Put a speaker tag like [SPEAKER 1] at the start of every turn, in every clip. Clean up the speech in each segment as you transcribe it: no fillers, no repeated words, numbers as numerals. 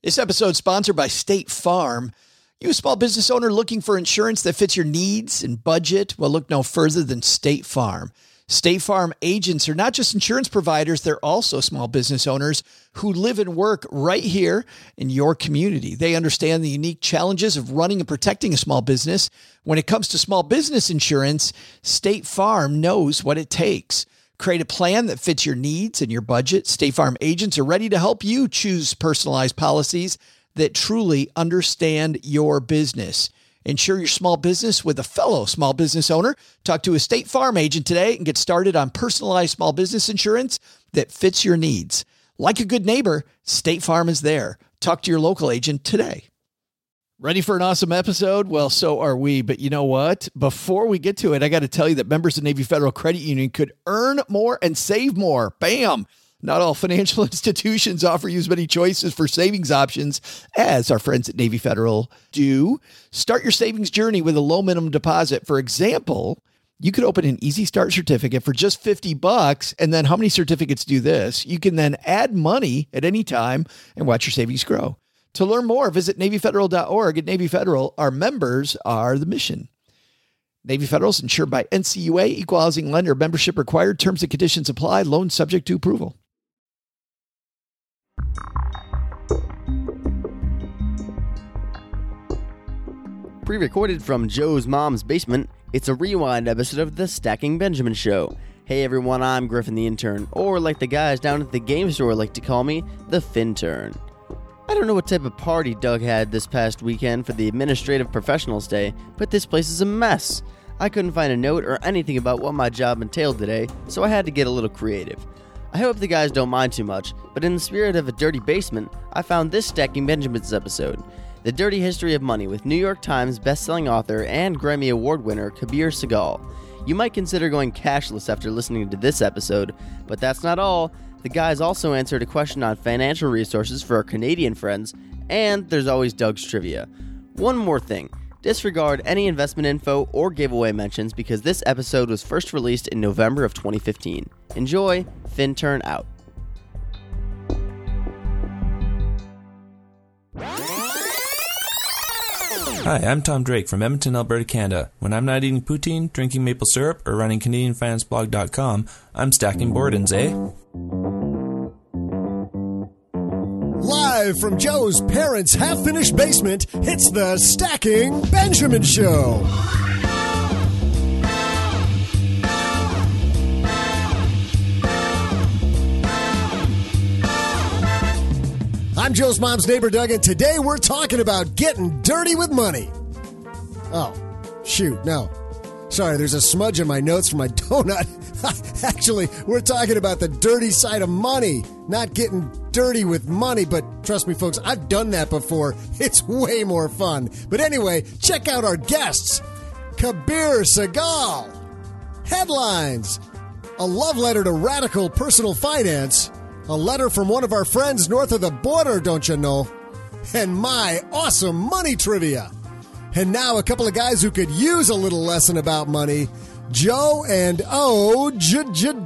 [SPEAKER 1] This episode is sponsored by State Farm. You a small business owner looking for insurance that fits your needs and budget? Well, look no further than State Farm. State Farm agents are not just insurance providers, they're also small business owners who live and work right here in your community. They understand the unique challenges of running and protecting a small business. When it comes to small business insurance, State Farm knows what it takes. Create a plan that fits your needs and your budget. State Farm agents are ready to help you choose personalized policies that truly understand your business. Insure your small business with a fellow small business owner. Talk to a State Farm agent today and get started on personalized small business insurance that fits your needs. Like a good neighbor, State Farm is there. Talk to your local agent today. Ready for an awesome episode? Well, so are we. But you know what? Before we get to it, I got to tell you that members of Navy Federal Credit Union could earn more and save more. Bam! Not all financial institutions offer you as many choices for savings options as our friends at Navy Federal do. Start your savings journey with a low minimum deposit. For example, you could open an Easy Start certificate for just $50. And then how many certificates do this? You can then add money at any time and watch your savings grow. To learn more, visit NavyFederal.org. At Navy Federal, our members are the mission. Navy Federal is insured by NCUA, Equal Housing Lender. Membership required. Terms and conditions apply. Loan subject to approval.
[SPEAKER 2] Pre-recorded from Joe's mom's basement, it's a rewind episode of The Stacking Benjamin Show. Hey everyone, I'm Griffin the Intern, or like the guys down at the game store like to call me, the Fintern. I don't know what type of party Doug had this past weekend for the Administrative Professionals Day, but this place is a mess. I couldn't find a note or anything about what my job entailed today, so I had to get a little creative. I hope the guys don't mind too much, but in the spirit of a dirty basement, I found this Stacking Benjamins episode, The Dirty History of Money with New York Times bestselling author and Grammy Award winner Kabir Sehgal. You might consider going cashless after listening to this episode, but that's not all. The guys also answered a question on financial resources for our Canadian friends, and there's always Doug's trivia. One more thing, disregard any investment info or giveaway mentions because this episode was first released in November of 2015. Enjoy, Fintern out.
[SPEAKER 3] Hi, I'm Tom Drake from Edmonton, Alberta, Canada. When I'm not eating poutine, drinking maple syrup, or running CanadianFinanceBlog.com, I'm stacking Bordens, eh?
[SPEAKER 4] Live from Joe's parents' half-finished basement, it's the Stacking Benjamin Show. I'm Joe's mom's neighbor, Doug, and today we're talking about getting dirty with money. Oh, shoot, no. Sorry, there's a smudge in my notes from my donut. Actually, we're talking about the dirty side of money, not getting dirty with money, but trust me, folks, I've done that before. It's way more fun. But anyway, check out our guests. Kabir Sehgal. Headlines. A love letter to radical personal finance. A letter from one of our friends north of the border, don't you know? And my awesome money trivia. And now a couple of guys who could use a little lesson about money. Joe and O.G.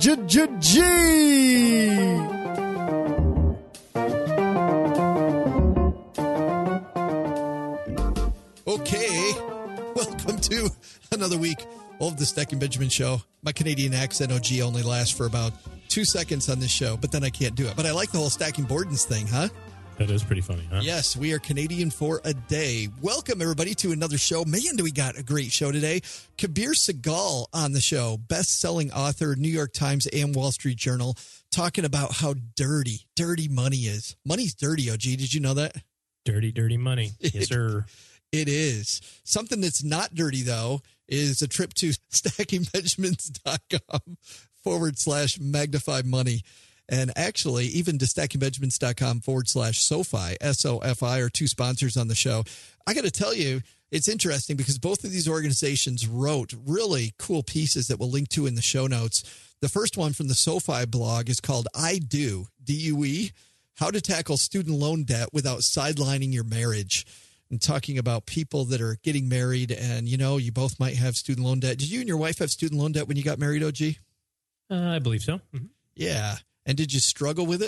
[SPEAKER 5] Okay, welcome to another week of the Stacking Benjamin Show. My Canadian accent, OG, only lasts for about 2 seconds on this show, but then I can't do it. But I like the whole Stacking Bordens thing, huh?
[SPEAKER 6] That is pretty funny, huh?
[SPEAKER 5] Yes, we are Canadian for a day. Welcome, everybody, to another show. Man, do we got a great show today. Kabir Sehgal on the show, best-selling author, New York Times and Wall Street Journal, talking about how dirty money is. Money's dirty, OG. Did you know that?
[SPEAKER 6] Dirty, dirty money. Yes, sir.
[SPEAKER 5] It is. Something that's not dirty, though, is a trip to stackingbenjamins.com/magnify money. And actually, even to stackingbenjamins.com/SoFi, SOFI, are two sponsors on the show. I got to tell you, it's interesting because both of these organizations wrote really cool pieces that we'll link to in the show notes. The first one from the SoFi blog is called I Do, D-U-E, How to Tackle Student Loan Debt Without Sidelining Your Marriage. And talking about people that are getting married and, you know, you both might have student loan debt. Did you and your wife have student loan debt when you got married, OG?
[SPEAKER 6] I believe so. Mm-hmm.
[SPEAKER 5] Yeah. And did you struggle with it?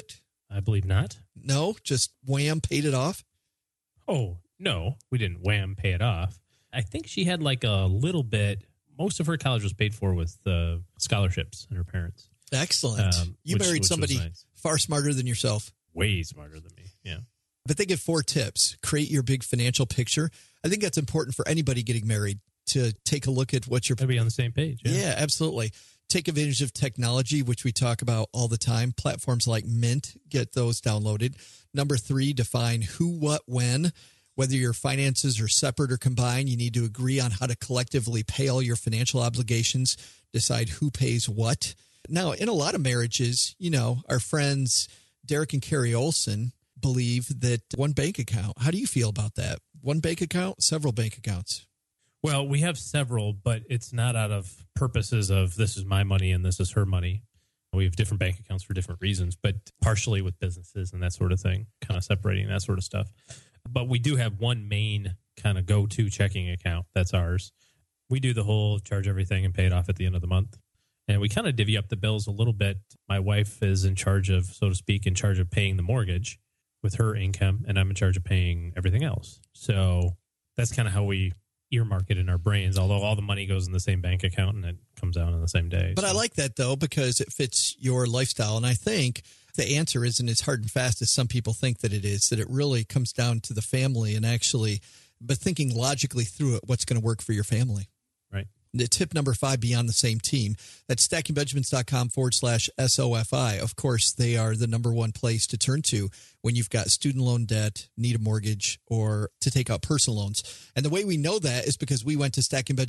[SPEAKER 6] I believe not.
[SPEAKER 5] No, just wham, paid it off?
[SPEAKER 6] Oh, no, we didn't wham, pay it off. I think she had like a little bit. Most of her college was paid for with scholarships and her parents.
[SPEAKER 5] Excellent. You married somebody
[SPEAKER 6] nice.
[SPEAKER 5] Far smarter than yourself.
[SPEAKER 6] Way smarter than me, yeah.
[SPEAKER 5] But they give 4 tips. Create your big financial picture. I think that's important for anybody getting married to take a look at what you're...
[SPEAKER 6] To be on the same page.
[SPEAKER 5] Yeah, absolutely. Take advantage of technology, which we talk about all the time. Platforms like Mint, get those downloaded. Number 3, define who, what, when. Whether your finances are separate or combined, you need to agree on how to collectively pay all your financial obligations, decide who pays what. Now, in a lot of marriages, our friends Derek and Carrie Olson believe that one bank account. How do you feel about that? One bank account, several bank accounts?
[SPEAKER 6] Well, we have several, but it's not out of purposes of this is my money and this is her money. We have different bank accounts for different reasons, but partially with businesses and that sort of thing, kind of separating that sort of stuff. But we do have one main kind of go-to checking account. That's ours. We do the whole charge everything and pay it off at the end of the month. And we kind of divvy up the bills a little bit. My wife is in charge of, so to speak, in charge of paying the mortgage with her income, and I'm in charge of paying everything else. So that's kind of how we earmark it in our brains, although all the money goes in the same bank account and it comes out on the same day.
[SPEAKER 5] But I like that, though, because it fits your lifestyle. And I think the answer isn't as hard and fast as some people think that it is, that it really comes down to the family and actually, but thinking logically through it, what's going to work for your family.
[SPEAKER 6] Right.
[SPEAKER 5] The tip number 5, be on the same team. That's stackingbenjamins.com/SOFI. Of course, they are the number one place to turn to when you've got student loan debt, need a mortgage, or to take out personal loans. And the way we know that is because we went to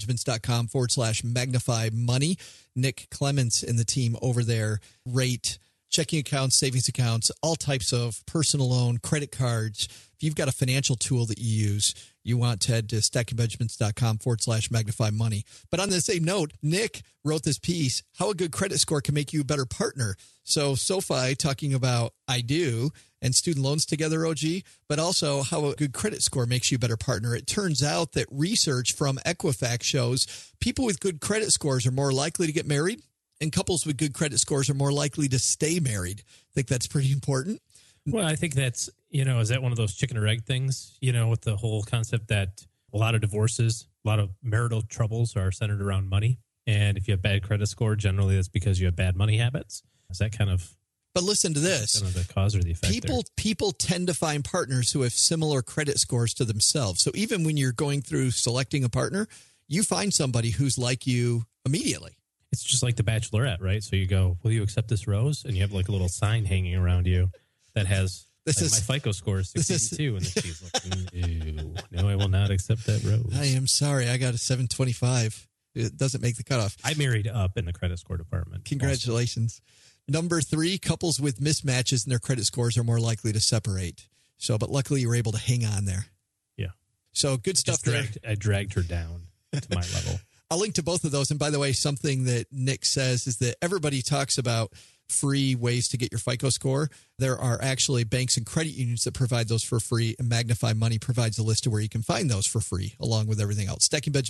[SPEAKER 5] stackingbenjamins.com/magnify-money. Nick Clements and the team over there rate checking accounts, savings accounts, all types of personal loan, credit cards. If you've got a financial tool that you use, you want to head to stackingbenjamins.com/magnify-money. But on the same note, Nick wrote this piece, how a good credit score can make you a better partner. So SoFi talking about I do and student loans together, OG, but also how a good credit score makes you a better partner. It turns out that research from Equifax shows people with good credit scores are more likely to get married, and couples with good credit scores are more likely to stay married. I think that's pretty important.
[SPEAKER 6] Well, I think that's, is that one of those chicken or egg things, with the whole concept that a lot of divorces, a lot of marital troubles are centered around money. And if you have bad credit score, generally that's because you have bad money habits. Is that kind of...
[SPEAKER 5] But listen to this.
[SPEAKER 6] Kind of the cause or the effect
[SPEAKER 5] People tend to find partners who have similar credit scores to themselves. So even when you're going through selecting a partner, you find somebody who's like you immediately.
[SPEAKER 6] It's just like The Bachelorette, right? So you go, will you accept this rose? And you have like a little sign hanging around you that has my FICO score is 682. And then she's like, no, I will not accept that rose.
[SPEAKER 5] I am sorry. I got a 725. It doesn't make the cutoff.
[SPEAKER 6] I married up in the credit score department.
[SPEAKER 5] Congratulations. Also. Number 3, couples with mismatches in their credit scores are more likely to separate. But luckily you were able to hang on there.
[SPEAKER 6] Yeah.
[SPEAKER 5] So good stuff there.
[SPEAKER 6] I dragged her down to my level.
[SPEAKER 5] I'll link to both of those. And by the way, something that Nick says is that everybody talks about free ways to get your FICO score. There are actually banks and credit unions that provide those for free, and Magnify Money provides a list of where you can find those for free, along with everything else.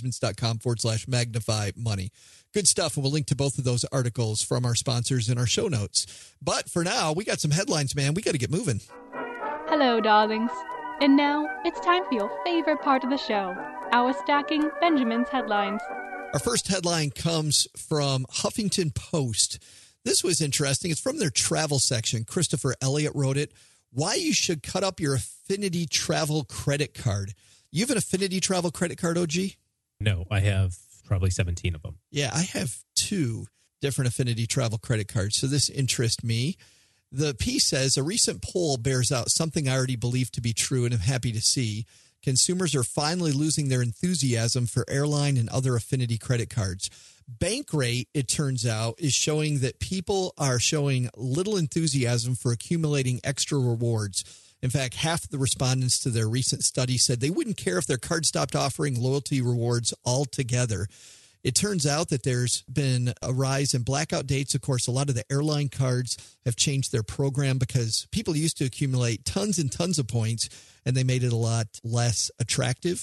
[SPEAKER 5] stackingbenjamins.com/magnify-money. Good stuff, and we'll link to both of those articles from our sponsors in our show notes. But for now, we got some headlines, man. We got to get moving.
[SPEAKER 7] Hello, darlings. And now, it's time for your favorite part of the show, our Stacking Benjamins headlines.
[SPEAKER 5] Our first headline comes from Huffington Post. This was interesting. It's from their travel section. Christopher Elliott wrote it. Why you should cut up your Affinity Travel credit card. You have an Affinity Travel credit card, OG?
[SPEAKER 6] No, I have probably 17 of them.
[SPEAKER 5] Yeah, I have 2 different Affinity Travel credit cards, so this interests me. The piece says, a recent poll bears out something I already believed to be true and am happy to see. Consumers are finally losing their enthusiasm for airline and other affinity credit cards. Bankrate, it turns out, is showing that people are showing little enthusiasm for accumulating extra rewards. In fact, half of the respondents to their recent study said they wouldn't care if their card stopped offering loyalty rewards altogether. It turns out that there's been a rise in blackout dates. Of course, a lot of the airline cards have changed their program because people used to accumulate tons and tons of points, and they made it a lot less attractive.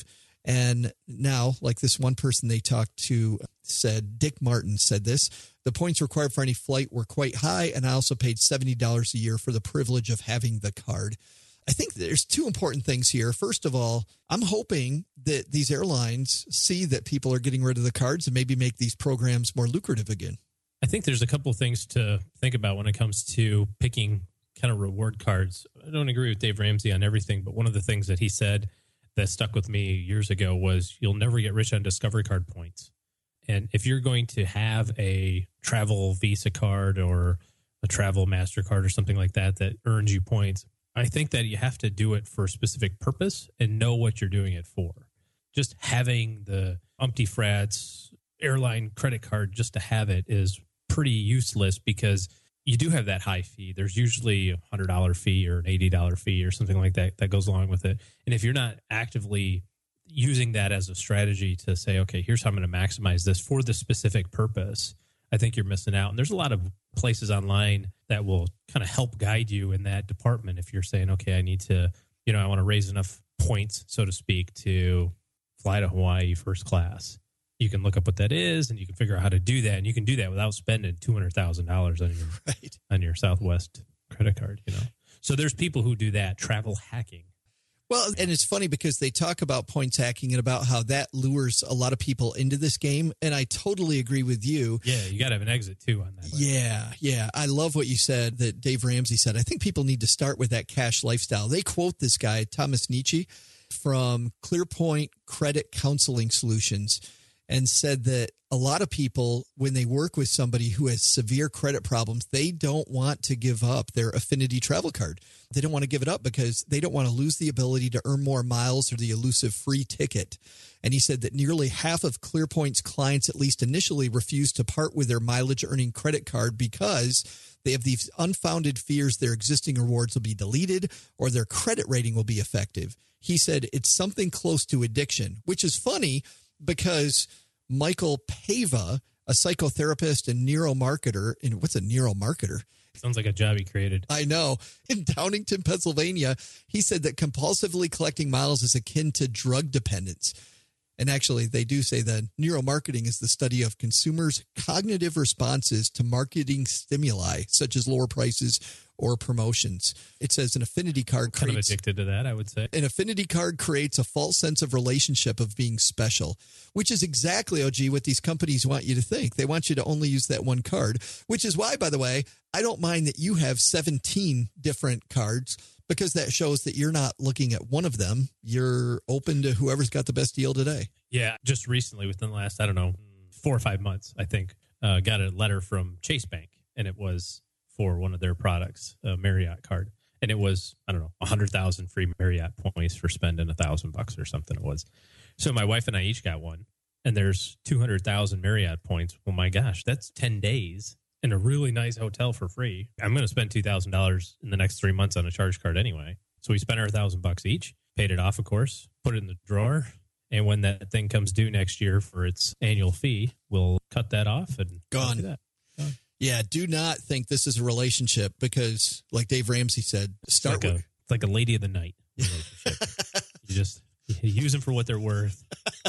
[SPEAKER 5] And now, like this one person they talked to said, Dick Martin said this, the points required for any flight were quite high, and I also paid $70 a year for the privilege of having the card. I think there's two important things here. First of all, I'm hoping that these airlines see that people are getting rid of the cards and maybe make these programs more lucrative again.
[SPEAKER 6] I think there's a couple of things to think about when it comes to picking kind of reward cards. I don't agree with Dave Ramsey on everything, but one of the things that he said that stuck with me years ago was you'll never get rich on Discovery Card points. And if you're going to have a travel Visa card or a travel MasterCard or something like that that earns you points, I think that you have to do it for a specific purpose and know what you're doing it for. Just having the Umpty Frats airline credit card just to have it is pretty useless because you do have that high fee. There's usually a $100 fee or an $80 fee or something like that that goes along with it. And if you're not actively using that as a strategy to say, okay, here's how I'm going to maximize this for this specific purpose, I think you're missing out. And there's a lot of places online that will kind of help guide you in that department. If you're saying, okay, I need to, I want to raise enough points, so to speak, to fly to Hawaii first class. You can look up what that is and you can figure out how to do that. And you can do that without spending $200,000 on your Southwest credit card, So there's people who do that, travel hacking.
[SPEAKER 5] Well, and it's funny because they talk about points hacking and about how that lures a lot of people into this game. And I totally agree with you.
[SPEAKER 6] Yeah, you got to have an exit too on that.
[SPEAKER 5] Yeah. I love what you said that Dave Ramsey said. I think people need to start with that cash lifestyle. They quote this guy, Thomas Nietzsche, from ClearPoint Credit Counseling Solutions, and said that a lot of people, when they work with somebody who has severe credit problems, they don't want to give up their Affinity travel card. They don't want to give it up because they don't want to lose the ability to earn more miles or the elusive free ticket. And he said that nearly half of ClearPoint's clients, at least initially, refuse to part with their mileage-earning credit card because they have these unfounded fears their existing rewards will be deleted or their credit rating will be effective. He said it's something close to addiction, which is funny because Michael Pava, a psychotherapist and neuromarketer, and what's a neuromarketer?
[SPEAKER 6] Sounds like a job he created.
[SPEAKER 5] I know. In Downingtown, Pennsylvania, he said that compulsively collecting miles is akin to drug dependence. And actually, they do say that neuromarketing is the study of consumers' cognitive responses to marketing stimuli, such as lower prices or promotions. It says an affinity card
[SPEAKER 6] kind of addicted to that, I would say.
[SPEAKER 5] An affinity card creates a false sense of relationship of being special, which is exactly, OG, what these companies want you to think. They want you to only use that one card, which is why, by the way, I don't mind that you have 17 different cards because that shows that you're not looking at one of them. You're open to whoever's got the best deal today.
[SPEAKER 6] Yeah, just recently, within the last, 4 or 5 months, I think, got a letter from Chase Bank, and it was for one of their products, a Marriott card. And it was, 100,000 free Marriott points for spending $1,000 or something it was. So my wife and I each got one, and there's 200,000 Marriott points. Well, my gosh, that's 10 days in a really nice hotel for free. I'm going to spend $2,000 in the next 3 months on a charge card anyway. So we spent our $1,000 each, paid it off, of course, put it in the drawer. And when that thing comes due next year for its annual fee, we'll cut that off and
[SPEAKER 5] gone.
[SPEAKER 6] Gone.
[SPEAKER 5] Yeah, do not think this is a relationship because, like Dave Ramsey said,
[SPEAKER 6] it's like a lady of the night relationship. you use them for what they're worth,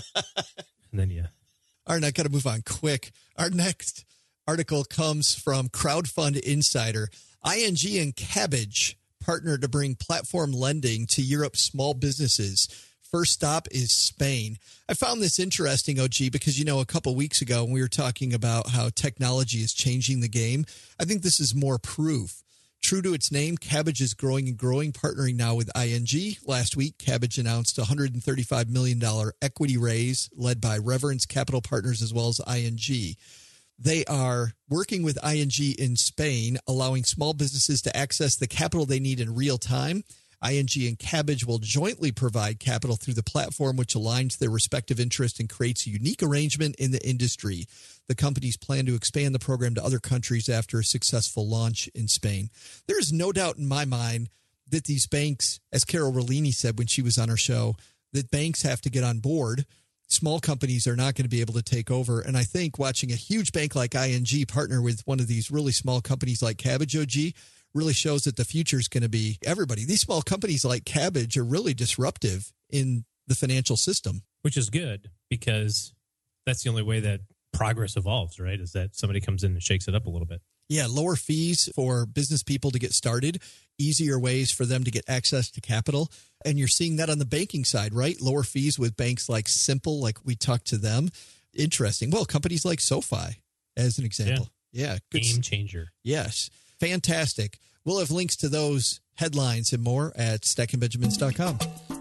[SPEAKER 6] and then
[SPEAKER 5] All right, I got to move on quick. Our next article comes from Crowdfund Insider. ING and Kabbage partnered to bring platform lending to Europe's small businesses. First stop is Spain. I found this interesting, OG, because, a couple weeks ago when we were talking about how technology is changing the game, I think this is more proof. True to its name, Kabbage is growing and growing, partnering now with ING. Last week, Kabbage announced a $135 million equity raise led by Reverence Capital Partners as well as ING. They are working with ING in Spain, allowing small businesses to access the capital they need in real time. ING and Kabbage will jointly provide capital through the platform, which aligns their respective interests and creates a unique arrangement in the industry. The companies plan to expand the program to other countries after a successful launch in Spain. There is no doubt in my mind that these banks, as Carol Rollini said when she was on our show, that banks have to get on board. Small companies are not going to be able to take over. And I think watching a huge bank like ING partner with one of these really small companies like Kabbage, OG, really shows that the future is going to be everybody. These small companies like Kabbage are really disruptive in the financial system.
[SPEAKER 6] which is good because that's the only way that progress evolves, right? Is that somebody comes in and shakes it up a little bit.
[SPEAKER 5] Yeah, lower fees for business people to get started, easier ways for them to get access to capital. And you're seeing that on the banking side, right? Lower fees with banks like Simple, like we talked to them. Interesting. Well, companies like SoFi, as an example. Yeah. Good.
[SPEAKER 6] Game changer.
[SPEAKER 5] Yes. Fantastic. We'll have links to those headlines and more at stackingbenjamins.com.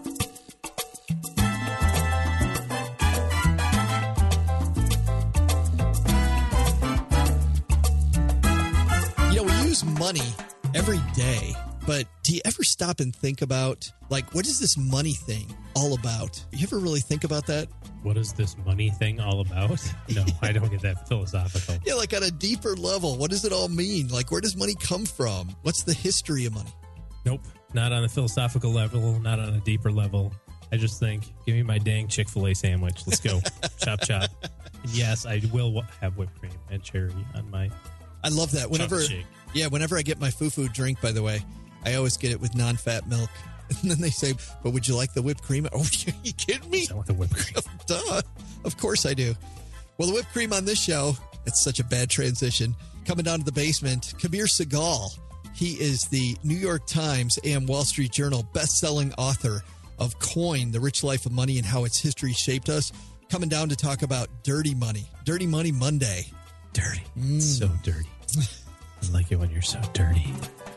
[SPEAKER 5] We use money every day, but do you ever stop and think about, like, what is this money thing all about? You ever really think about that?
[SPEAKER 6] What is this money thing all about? No, I don't get that philosophical.
[SPEAKER 5] Yeah, like on a deeper level, what does it all mean? Like, where does money come from? What's the history of money?
[SPEAKER 6] Nope, not on a philosophical level, not on a deeper level. I just think, give me my dang Chick-fil-A sandwich. Let's go. Chop, chop. And yes, I will have whipped cream and cherry on my
[SPEAKER 5] I love that. Whenever I get my foo-foo drink, by the way, I always get it with non-fat milk. And then they say, but would you like the whipped cream? Oh, are you kidding me?
[SPEAKER 6] I want the whipped cream.
[SPEAKER 5] Duh. Of course I do. Well, the whipped cream on this show, it's such a bad transition. Coming down to the basement, Kabir Segal. He is the New York Times and Wall Street Journal best-selling author of Coin, The Rich Life of Money and How Its History Shaped Us. Coming down to talk about dirty money. Dirty Money Monday.
[SPEAKER 6] Dirty. So dirty. I like it when you're so dirty.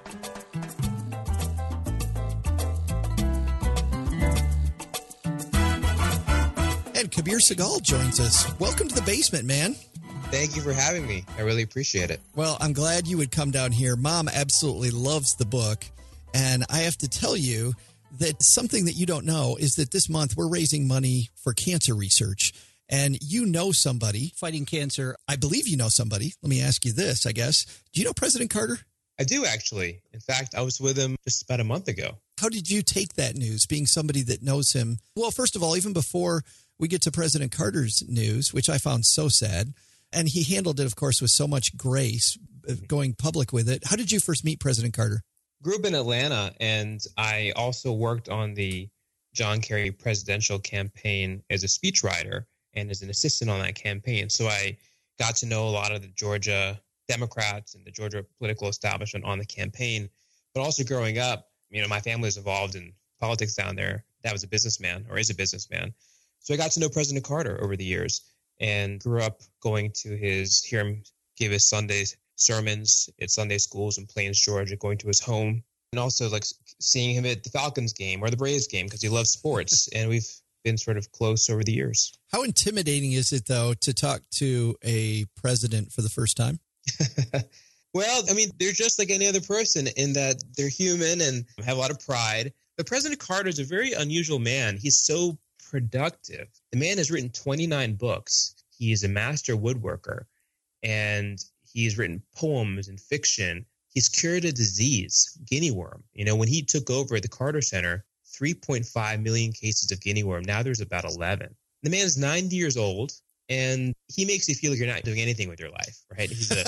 [SPEAKER 5] And Kabir Segal joins us. Welcome to the basement, man.
[SPEAKER 8] Thank you for having me. I really appreciate it.
[SPEAKER 5] Well, I'm glad you would come down here. Mom absolutely loves the book. And I have to tell you that something that you don't know is that this month we're raising money for cancer research. And you know somebody fighting cancer. I believe you know somebody. Let me ask you this, I guess. Do you know President Carter?
[SPEAKER 8] I do, actually. In fact, I was with him just about a month ago.
[SPEAKER 5] How did you take that news, being somebody that knows him? Well, first of all, even before we get to President Carter's news, which I found so sad, and he handled it, of course, with so much grace, going public with it. How did you first meet President Carter?
[SPEAKER 8] Grew up in Atlanta, and I also worked on the John Kerry presidential campaign as a speechwriter and as an assistant on that campaign. So I got to know a lot of the Georgia Democrats and the Georgia political establishment on the campaign. But also growing up, my family was involved in politics down there. Dad was a businessman, or is a businessman. So I got to know President Carter over the years and grew up going to hear him give his Sunday sermons at Sunday schools in Plains, Georgia, going to his home, and also like seeing him at the Falcons game or the Braves game because he loves sports. And we've been sort of close over the years.
[SPEAKER 5] How intimidating is it, though, to talk to a president for the first time?
[SPEAKER 8] Well, they're just like any other person in that they're human and have a lot of pride. But President Carter is a very unusual man. He's so productive. The man has written 29 books. He is a master woodworker, and he's written poems and fiction. He's cured a disease, guinea worm. When he took over the Carter Center, 3.5 million cases of guinea worm. Now there's about 11. The man is 90 years old, and he makes you feel like you're not doing anything with your life, right? He's a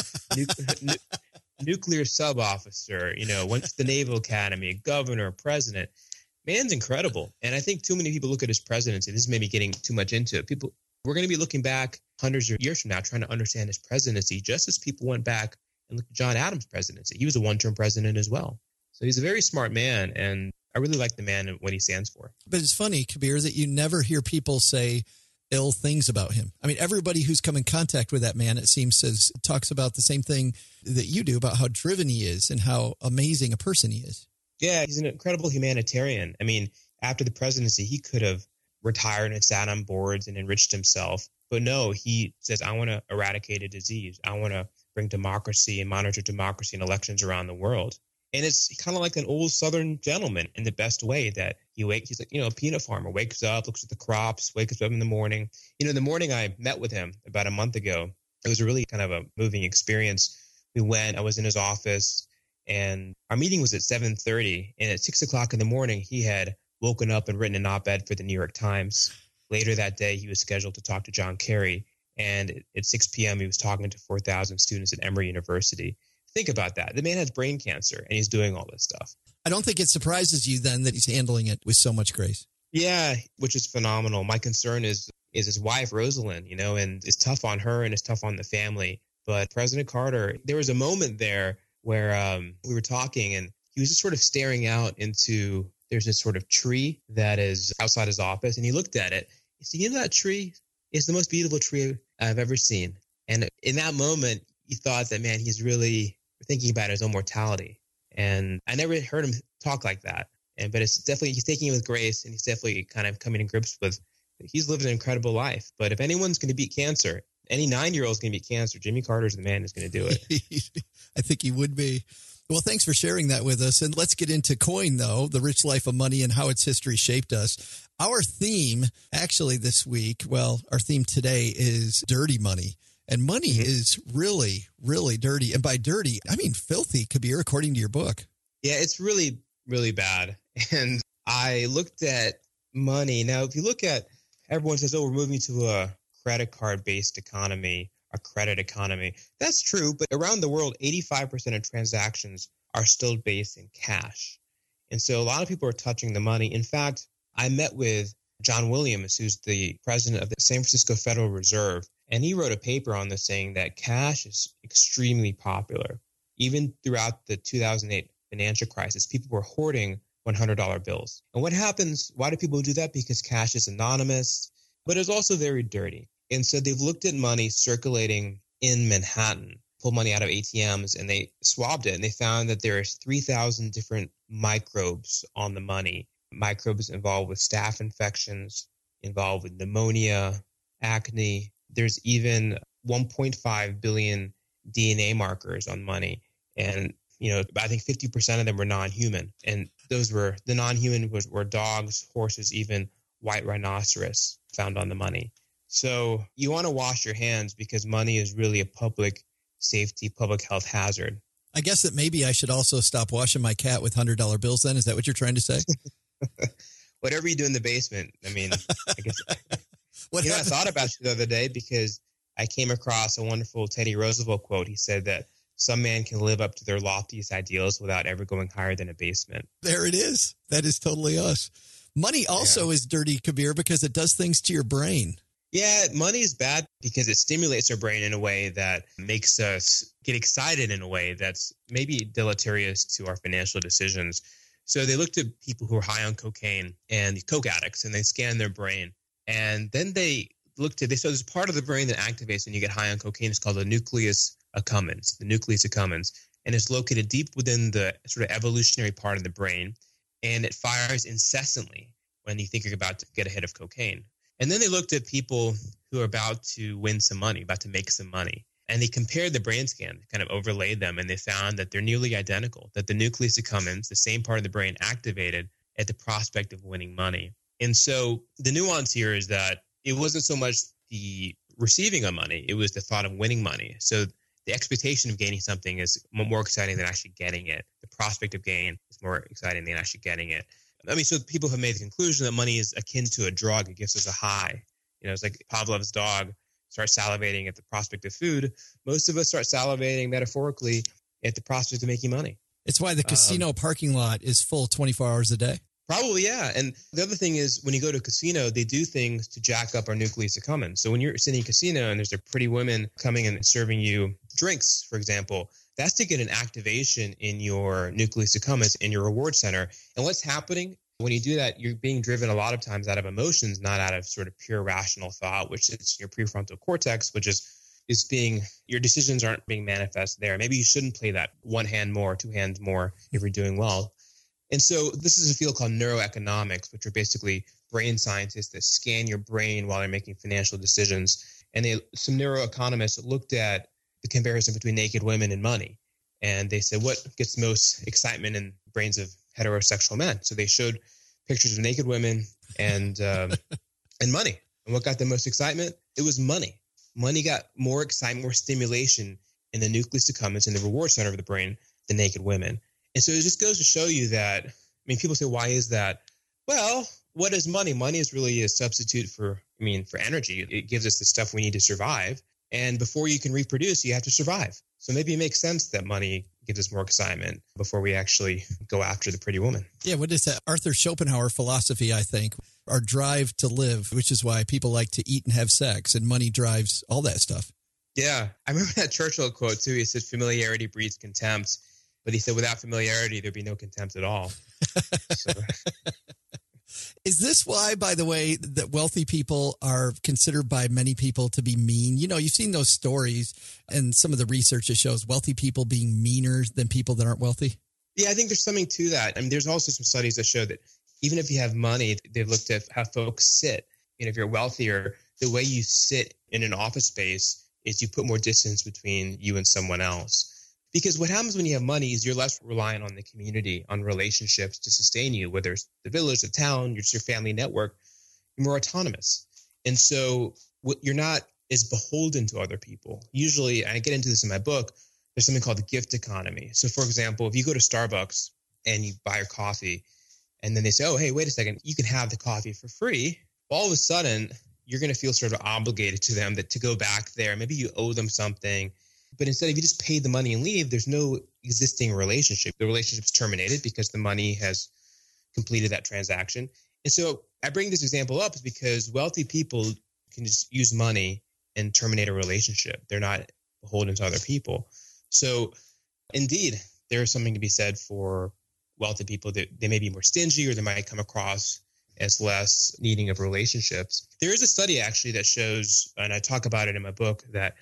[SPEAKER 8] nuclear sub-officer, went to the Naval Academy, governor, president. Man's incredible. And I think too many people look at his presidency. This is maybe getting too much into it. We're going to be looking back hundreds of years from now trying to understand his presidency, just as people went back and looked at John Adams' presidency. He was a one-term president as well. So he's a very smart man, and I really like the man and what he stands for.
[SPEAKER 5] But it's funny, Kabir, that you never hear people say ill things about him. Everybody who's come in contact with that man, it seems, talks about the same thing that you do, about how driven he is and how amazing a person he is.
[SPEAKER 8] Yeah, he's an incredible humanitarian. After the presidency, he could have retired and sat on boards and enriched himself. But no, he says, I want to eradicate a disease. I want to bring democracy and monitor democracy in elections around the world. And it's kind of like an old Southern gentleman in the best way that he's like, a peanut farmer, wakes up, looks at the crops, wakes up in the morning. The morning I met with him about a month ago, it was a really kind of a moving experience. I was in his office, and our meeting was at 7:30. And at 6 o'clock in the morning, he had woken up and written an op-ed for the New York Times. Later that day, he was scheduled to talk to John Kerry. And at 6 p.m., he was talking to 4,000 students at Emory University. Think about that. The man has brain cancer, and he's doing all this stuff.
[SPEAKER 5] I don't think it surprises you then that he's handling it with so much grace.
[SPEAKER 8] Yeah, which is phenomenal. My concern is his wife, Rosalind, and it's tough on her and it's tough on the family. But President Carter, there was a moment there where we were talking and he was just sort of staring out into, there's this sort of tree that is outside his office. And he looked at it. He said, that tree is the most beautiful tree I've ever seen. And in that moment, you thought that, man, he's really thinking about his own mortality. And I never heard him talk like that. But it's definitely, he's taking it with grace, and he's definitely kind of coming to grips with, he's lived an incredible life. But if anyone's going to beat cancer, any 9-year-old is going to beat cancer, Jimmy Carter's the man who's going to do it.
[SPEAKER 5] I think he would be. Well, thanks for sharing that with us. And let's get into Coin, though, The Rich Life of Money and How Its History Shaped Us. Our theme, actually, this week, our theme today is dirty money. And money is really, really dirty. And by dirty, I mean filthy, Kabir, according to your book.
[SPEAKER 8] Yeah, it's really, really bad. And I looked at money. Now, if you look at, everyone says, we're moving to a credit card-based economy, a credit economy. That's true, but around the world, 85% of transactions are still based in cash. And so a lot of people are touching the money. In fact, I met with John Williams, who's the president of the San Francisco Federal Reserve, and he wrote a paper on this saying that cash is extremely popular. Even throughout the 2008 financial crisis, people were hoarding $100 bills. And what happens? Why do people do that? Because cash is anonymous, but it's also very dirty. And so they've looked at money circulating in Manhattan, pulled money out of ATMs, and they swabbed it. And they found that there is 3,000 different microbes on the money. Microbes involved with staph infections, involved with pneumonia, acne. There's even 1.5 billion DNA markers on money. And I think 50% of them were non-human. And those were, the non-human were dogs, horses, even white rhinoceros found on the money. So you want to wash your hands because money is really a public safety, public health hazard.
[SPEAKER 5] I guess that maybe I should also stop washing my cat with $100 bills then. Is that what you're trying to say?
[SPEAKER 8] Whatever you do in the basement. I mean, I guess. I thought about you the other day because I came across a wonderful Teddy Roosevelt quote. He said that some man can live up to their loftiest ideals without ever going higher than a basement.
[SPEAKER 5] There it is. That is totally us. Money also is dirty, Kabir, because it does things to your brain.
[SPEAKER 8] Yeah, money is bad because it stimulates our brain in a way that makes us get excited in a way that's maybe deleterious to our financial decisions. So they looked at people who are high on cocaine and coke addicts, and they scanned their brain. And then they saw there's part of the brain that activates when you get high on cocaine. It's called the nucleus accumbens, and it's located deep within the sort of evolutionary part of the brain, and it fires incessantly when you think you're about to get a hit of cocaine. And then they looked at people who are about to win some money, about to make some money, and they compared the brain scan, kind of overlaid them, and they found that they're nearly identical, that the nucleus accumbens, the same part of the brain, activated at the prospect of winning money. And so the nuance here is that it wasn't so much the receiving of money, it was the thought of winning money. So the expectation of gaining something is more exciting than actually getting it. The prospect of gain is more exciting than actually getting it. I mean, so people have made the conclusion that money is akin to a drug. It gives us a high. It's like Pavlov's dog starts salivating at the prospect of food. Most of us start salivating metaphorically at the prospect of making money.
[SPEAKER 5] It's why the casino parking lot is full 24 hours a day.
[SPEAKER 8] Probably, yeah. And the other thing is when you go to a casino, they do things to jack up our nucleus accumbens. So when you're sitting in a casino and there's a pretty women coming and serving you drinks, for example, that's to get an activation in your nucleus accumbens in your reward center. And what's happening when you do that, you're being driven a lot of times out of emotions, not out of sort of pure rational thought, which is your prefrontal cortex, which is being, your decisions aren't being manifest there. Maybe you shouldn't play that one hand more, two hands more if you're doing well. And so this is a field called neuroeconomics, which are basically brain scientists that scan your brain while they're making financial decisions. And some neuroeconomists looked at the comparison between naked women and money. And they said, what gets the most excitement in brains of heterosexual men? So they showed pictures of naked women and money. And what got the most excitement? It was money. Money got more excitement, more stimulation in the nucleus accumbens in the reward center of the brain than naked women. And so it just goes to show you that, I mean, people say, why is that? Well, what is money? Money is really a substitute for energy. It gives us the stuff we need to survive. And before you can reproduce, you have to survive. So maybe it makes sense that money gives us more excitement before we actually go after the pretty woman.
[SPEAKER 5] Yeah, what is that? Arthur Schopenhauer philosophy, I think. our drive to live, which is why people like to eat and have sex, and money drives all that stuff.
[SPEAKER 8] Yeah. I remember that Churchill quote too. He said, familiarity breeds contempt. But he said, without familiarity, there'd be no contempt at all. So.
[SPEAKER 5] Is this why, by the way, that wealthy people are considered by many people to be mean? You know, you've seen those stories and some of the research that shows wealthy people being meaner than people that aren't wealthy.
[SPEAKER 8] Yeah, I think there's something to that. I mean, there's also some studies that show that even if you have money, they've looked at how folks sit. You know, if you're wealthier, the way you sit in an office space is you put more distance between you and someone else. Because what happens when you have money is you're less reliant on the community, on relationships to sustain you, whether it's the village, the town, your family network. You're more autonomous. And so you're not as beholden to other people. Usually, I get into this in my book, there's something called the gift economy. So, for example, if you go to Starbucks and you buy your coffee, and then they say, oh, hey, wait a second, you can have the coffee for free. All of a sudden, you're going to feel sort of obligated to them to go back there. Maybe you owe them something. But instead, if you just pay the money and leave, there's no existing relationship. The relationship's terminated because the money has completed that transaction. And so I bring this example up is because wealthy people can just use money and terminate a relationship. They're not beholden to other people. So indeed, there is something to be said for wealthy people that they may be more stingy or they might come across as less needing of relationships. There is a study actually that shows, and I talk about it in my book, that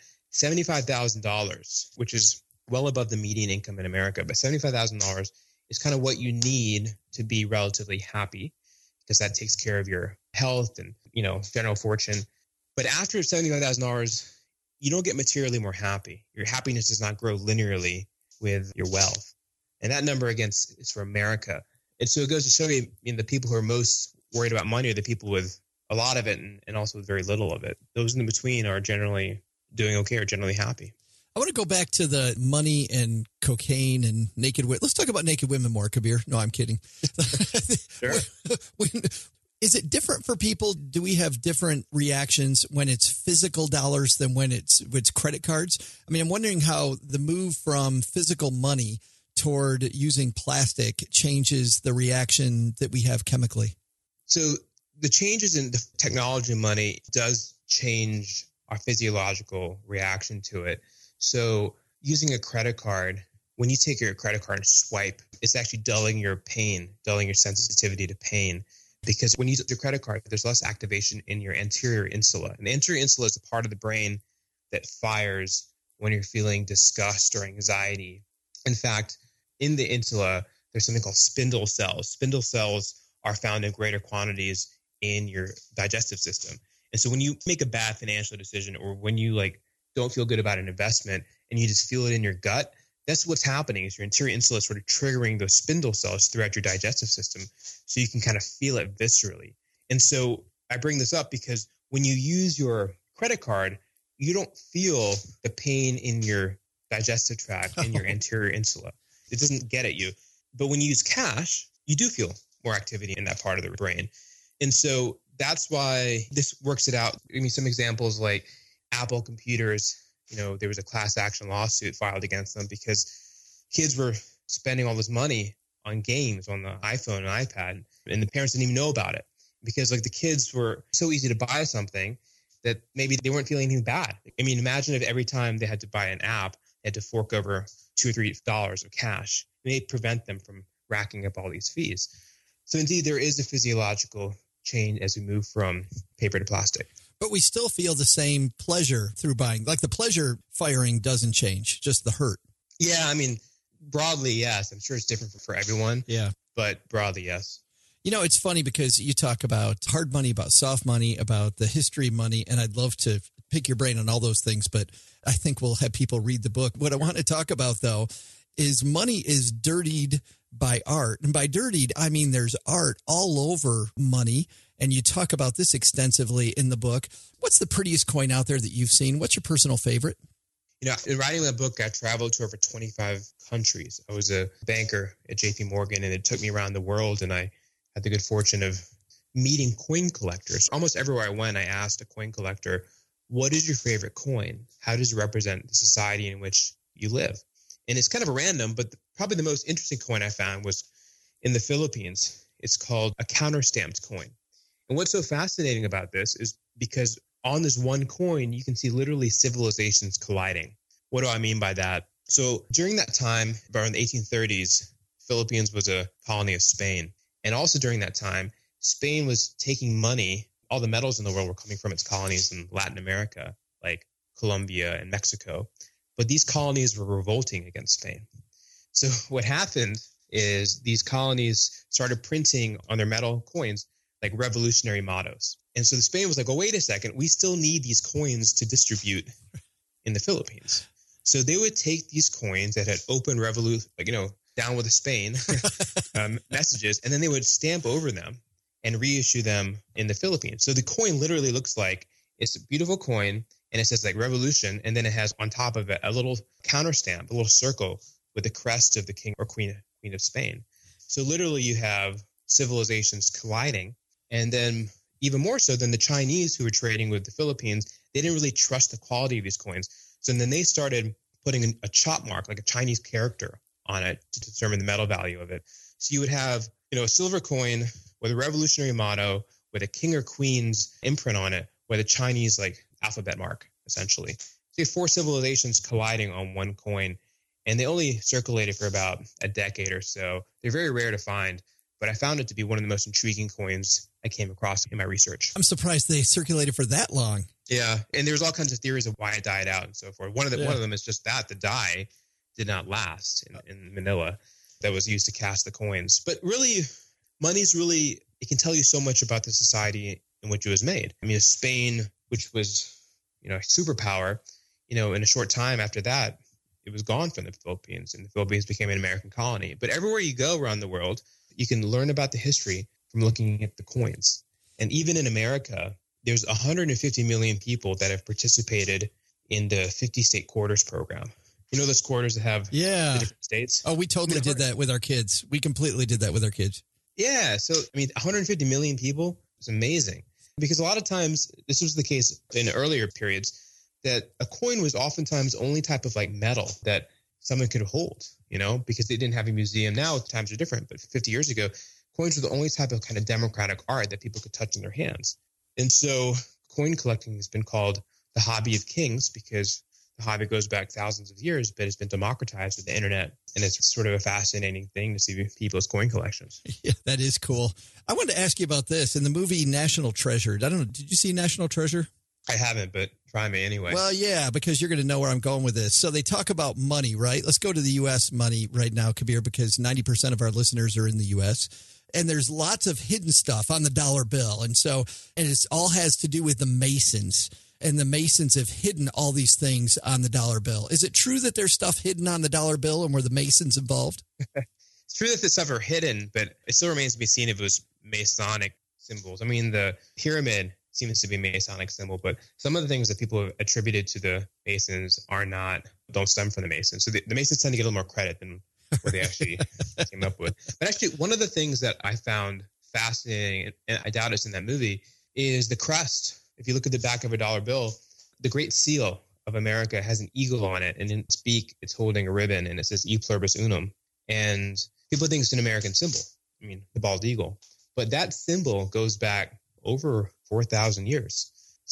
[SPEAKER 8] $75,000, which is well above the median income in America, but $75,000 is kind of what you need to be relatively happy because that takes care of your health and, general fortune. But after $75,000, you don't get materially more happy. Your happiness does not grow linearly with your wealth. And that number, again, is for America. And so it goes to show you, the people who are most worried about money are the people with a lot of it and also with very little of it. Those in between are generally doing okay or generally happy.
[SPEAKER 5] I want to go back to the money and cocaine and naked women. Let's talk about naked women more, Kabir. No, I'm kidding.
[SPEAKER 8] Sure.
[SPEAKER 5] Is it different for people? Do we have different reactions when it's physical dollars than when it's credit cards? I mean, I'm wondering how the move from physical money toward using plastic changes the reaction that we have chemically.
[SPEAKER 8] So the changes in the technology of money does change our physiological reaction to it. So using a credit card, when you take your credit card and swipe, it's actually dulling your pain, dulling your sensitivity to pain. Because when you use your credit card, there's less activation in your anterior insula. And the anterior insula is the part of the brain that fires when you're feeling disgust or anxiety. In fact, in the insula, there's something called spindle cells. Spindle cells are found in greater quantities in your digestive system. And so when you make a bad financial decision or when you don't feel good about an investment and you just feel it in your gut, that's what's happening is your anterior insula is sort of triggering those spindle cells throughout your digestive system so you can kind of feel it viscerally. And so I bring this up because when you use your credit card, you don't feel the pain in your digestive tract, in your anterior insula. It doesn't get at you. But when you use cash, you do feel more activity in that part of the brain. And so that's why this works it out. I mean, some examples like Apple computers, there was a class action lawsuit filed against them because kids were spending all this money on games on the iPhone and iPad, and the parents didn't even know about it because the kids were so easy to buy something that maybe they weren't feeling anything bad. I mean, imagine if every time they had to buy an app, they had to fork over $2 or $3 of cash. It may prevent them from racking up all these fees. So indeed, there is a physiological change as we move from paper to plastic.
[SPEAKER 5] But we still feel the same pleasure through buying. The pleasure firing doesn't change, just the hurt.
[SPEAKER 8] Yeah, I mean, broadly, yes. I'm sure it's different for everyone.
[SPEAKER 5] Yeah.
[SPEAKER 8] But broadly, yes.
[SPEAKER 5] It's funny because you talk about hard money, about soft money, about the history of money, and I'd love to pick your brain on all those things, but I think we'll have people read the book. What I want to talk about, though, is money is dirtied by art. And by dirtied, I mean there's art all over money, and you talk about this extensively in the book. What's the prettiest coin out there that you've seen? What's your personal favorite?
[SPEAKER 8] In writing my book, I traveled to over 25 countries. I was a banker at JP Morgan, and it took me around the world, and I had the good fortune of meeting coin collectors. Almost everywhere I went, I asked a coin collector, what is your favorite coin? How does it represent the society in which you live? And it's kind of random, but probably the most interesting coin I found was in the Philippines. It's called a counter-stamped coin. And what's so fascinating about this is because on this one coin, you can see literally civilizations colliding. What do I mean by that? So during that time, around the 1830s, Philippines was a colony of Spain. And also during that time, Spain was taking money. All the metals in the world were coming from its colonies in Latin America, like Colombia and Mexico. But these colonies were revolting against Spain. So what happened is these colonies started printing on their metal coins like revolutionary mottos. And so Spain was like, oh, wait a second, we still need these coins to distribute in the Philippines. So they would take these coins that had open down with Spain messages, and then they would stamp over them and reissue them in the Philippines. So the coin literally looks like it's a beautiful coin, and it says like revolution, and then it has on top of it a little counter stamp, a little circle with the crest of the king or queen of Spain. So literally you have civilizations colliding, and then even more so than the Chinese who were trading with the Philippines, they didn't really trust the quality of these coins. So then they started putting a chop mark, like a Chinese character on it to determine the metal value of it. So you would have, a silver coin with a revolutionary motto with a king or queen's imprint on it with a Chinese alphabet mark, essentially. So you have four civilizations colliding on one coin, and they only circulated for about a decade or so. They're very rare to find, but I found it to be one of the most intriguing coins I came across in my research.
[SPEAKER 5] I'm surprised they circulated for that long.
[SPEAKER 8] Yeah, and there's all kinds of theories of why it died out and so forth. One of them is just that the dye did not last in Manila that was used to cast the coins. But really, it can tell you so much about the society in which it was made. I mean, Spain, which was, a superpower, in a short time after that, it was gone from the Philippines, and the Philippines became an American colony. But everywhere you go around the world, you can learn about the history from looking at the coins. And even in America, there's 150 million people that have participated in the 50-state quarters program. You know those quarters that have the different states?
[SPEAKER 5] Oh, we totally did that with our kids. We completely did that with our kids.
[SPEAKER 8] Yeah. So, 150 million people is amazing. Because a lot of times, this was the case in earlier periods, that a coin was oftentimes the only type of metal that someone could hold, because they didn't have a museum. Now times are different, but 50 years ago, coins were the only type of kind of democratic art that people could touch in their hands. And so coin collecting has been called the hobby of kings because the hobby goes back thousands of years, but it's been democratized with the internet. And it's sort of a fascinating thing to see people's coin collections.
[SPEAKER 5] Yeah, that is cool. I wanted to ask you about this. In the movie National Treasure, I don't know, did you see National Treasure?
[SPEAKER 8] I haven't, but try me anyway.
[SPEAKER 5] Well, yeah, because you're going to know where I'm going with this. So they talk about money, right? Let's go to the U.S. money right now, Kabir, because 90% of our listeners are in the U.S., and there's lots of hidden stuff on the dollar bill. And it all has to do with the Masons. And the Masons have hidden all these things on the dollar bill. Is it true that there's stuff hidden on the dollar bill and were the Masons involved?
[SPEAKER 8] It's true that the stuff are hidden, but it still remains to be seen if it was Masonic symbols. I mean, the pyramid seems to be a Masonic symbol, but some of the things that people have attributed to the Masons don't stem from the Masons. So the Masons tend to get a little more credit than what they actually came up with. But actually, one of the things that I found fascinating, and I doubt it's in that movie, is the crest. If you look at the back of a dollar bill, the Great Seal of America has an eagle on it, and in its beak, it's holding a ribbon, and it says E Pluribus Unum. And people think it's an American symbol. I mean, the bald eagle. But that symbol goes back over 4,000 years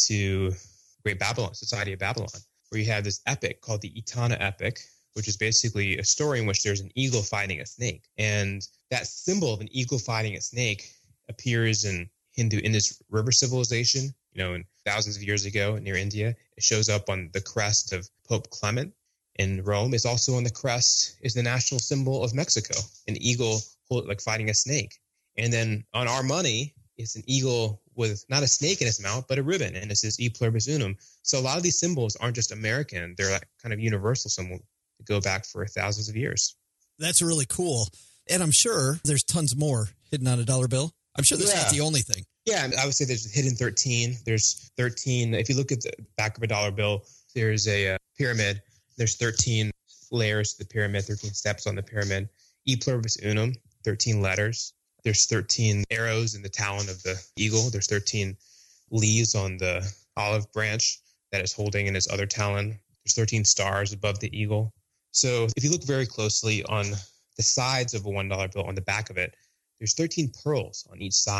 [SPEAKER 8] to Great Babylon, Society of Babylon, where you have this epic called the Etana Epic, which is basically a story in which there's an eagle fighting a snake. And that symbol of an eagle fighting a snake appears in Indus River civilization, in thousands of years ago near India. It shows up on the crest of Pope Clement in Rome. It's also on the crest is the national symbol of Mexico, an eagle fighting a snake. And then on our money, it's an eagle with not a snake in its mouth, but a ribbon, and it says E Pluribus Unum. So a lot of these symbols aren't just American; they're kind of universal symbols that go back for thousands of years.
[SPEAKER 5] That's really cool, and I'm sure there's tons more hidden on a dollar bill. I'm sure that's not the only thing.
[SPEAKER 8] Yeah, I would say there's hidden 13. There's 13. If you look at the back of a dollar bill, there's a pyramid. There's 13 layers to the pyramid, 13 steps on the pyramid. E Pluribus Unum, 13 letters. There's 13 arrows in the talon of the eagle. There's 13 leaves on the olive branch that is holding in its other talon. There's 13 stars above the eagle. So if you look very closely on the sides of a $1 bill, on the back of it, there's 13 pearls on each side.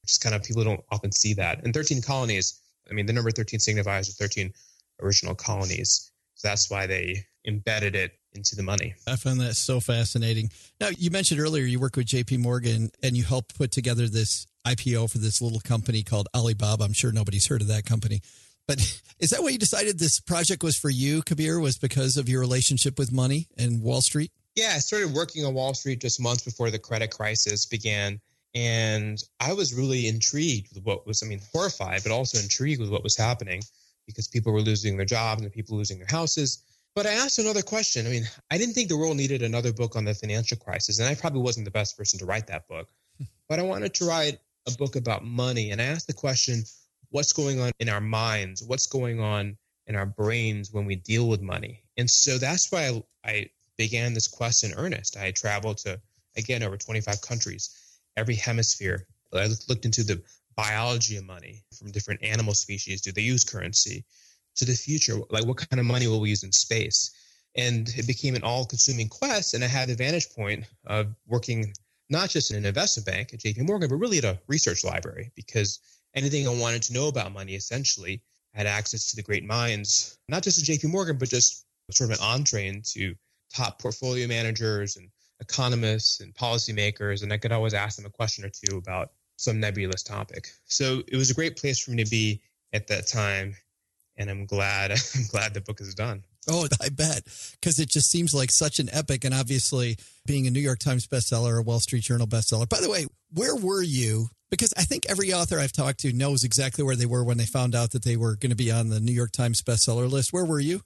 [SPEAKER 8] Just kind of people don't often see that. And 13 colonies, I mean, the number 13 signifies the 13 original colonies. So that's why they embedded it into the money.
[SPEAKER 5] I found that so fascinating. Now, you mentioned earlier you work with JP Morgan and you helped put together this IPO for this little company called Alibaba. I'm sure nobody's heard of that company. But is that why you decided this project was for you, Kabir, was because of your relationship with money and Wall Street?
[SPEAKER 8] Yeah, I started working on Wall Street just months before the credit crisis began. And I was really intrigued with what was, horrified, but also intrigued with what was happening because people were losing their jobs and people losing their houses. But I asked another question. I didn't think the world needed another book on the financial crisis, and I probably wasn't the best person to write that book. But I wanted to write a book about money. And I asked the question, what's going on in our minds? What's going on in our brains when we deal with money? And so that's why I began this quest in earnest. I traveled to, again, over 25 countries, every hemisphere. I looked into the biology of money from different animal species. Do they use currency? To the future, like what kind of money will we use in space? And it became an all-consuming quest. And I had the vantage point of working not just in an investment bank at JP Morgan, but really at a research library, because anything I wanted to know about money, essentially, I had access to the great minds, not just at JP Morgan, but just sort of an entree into top portfolio managers and economists and policymakers. And I could always ask them a question or two about some nebulous topic. So it was a great place for me to be at that time. And I'm glad the book is done.
[SPEAKER 5] Oh, I bet, because it just seems like such an epic. And obviously being a New York Times bestseller, a Wall Street Journal bestseller. By the way, where were you? Because I think every author I've talked to knows exactly where they were when they found out that they were going to be on the New York Times bestseller list. Where were you?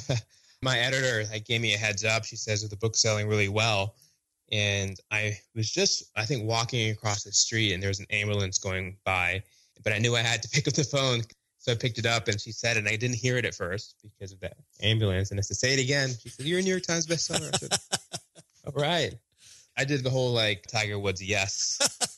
[SPEAKER 8] My editor gave me a heads up. She says that the book's selling really well. And I was just, I think, walking across the street and there was an ambulance going by. But I knew I had to pick up the phone. So I picked it up and she said, and I didn't hear it at first because of that ambulance. And I said, say it again. She said, you're a New York Times bestseller. I said, all right. I did the whole Tiger Woods, yes.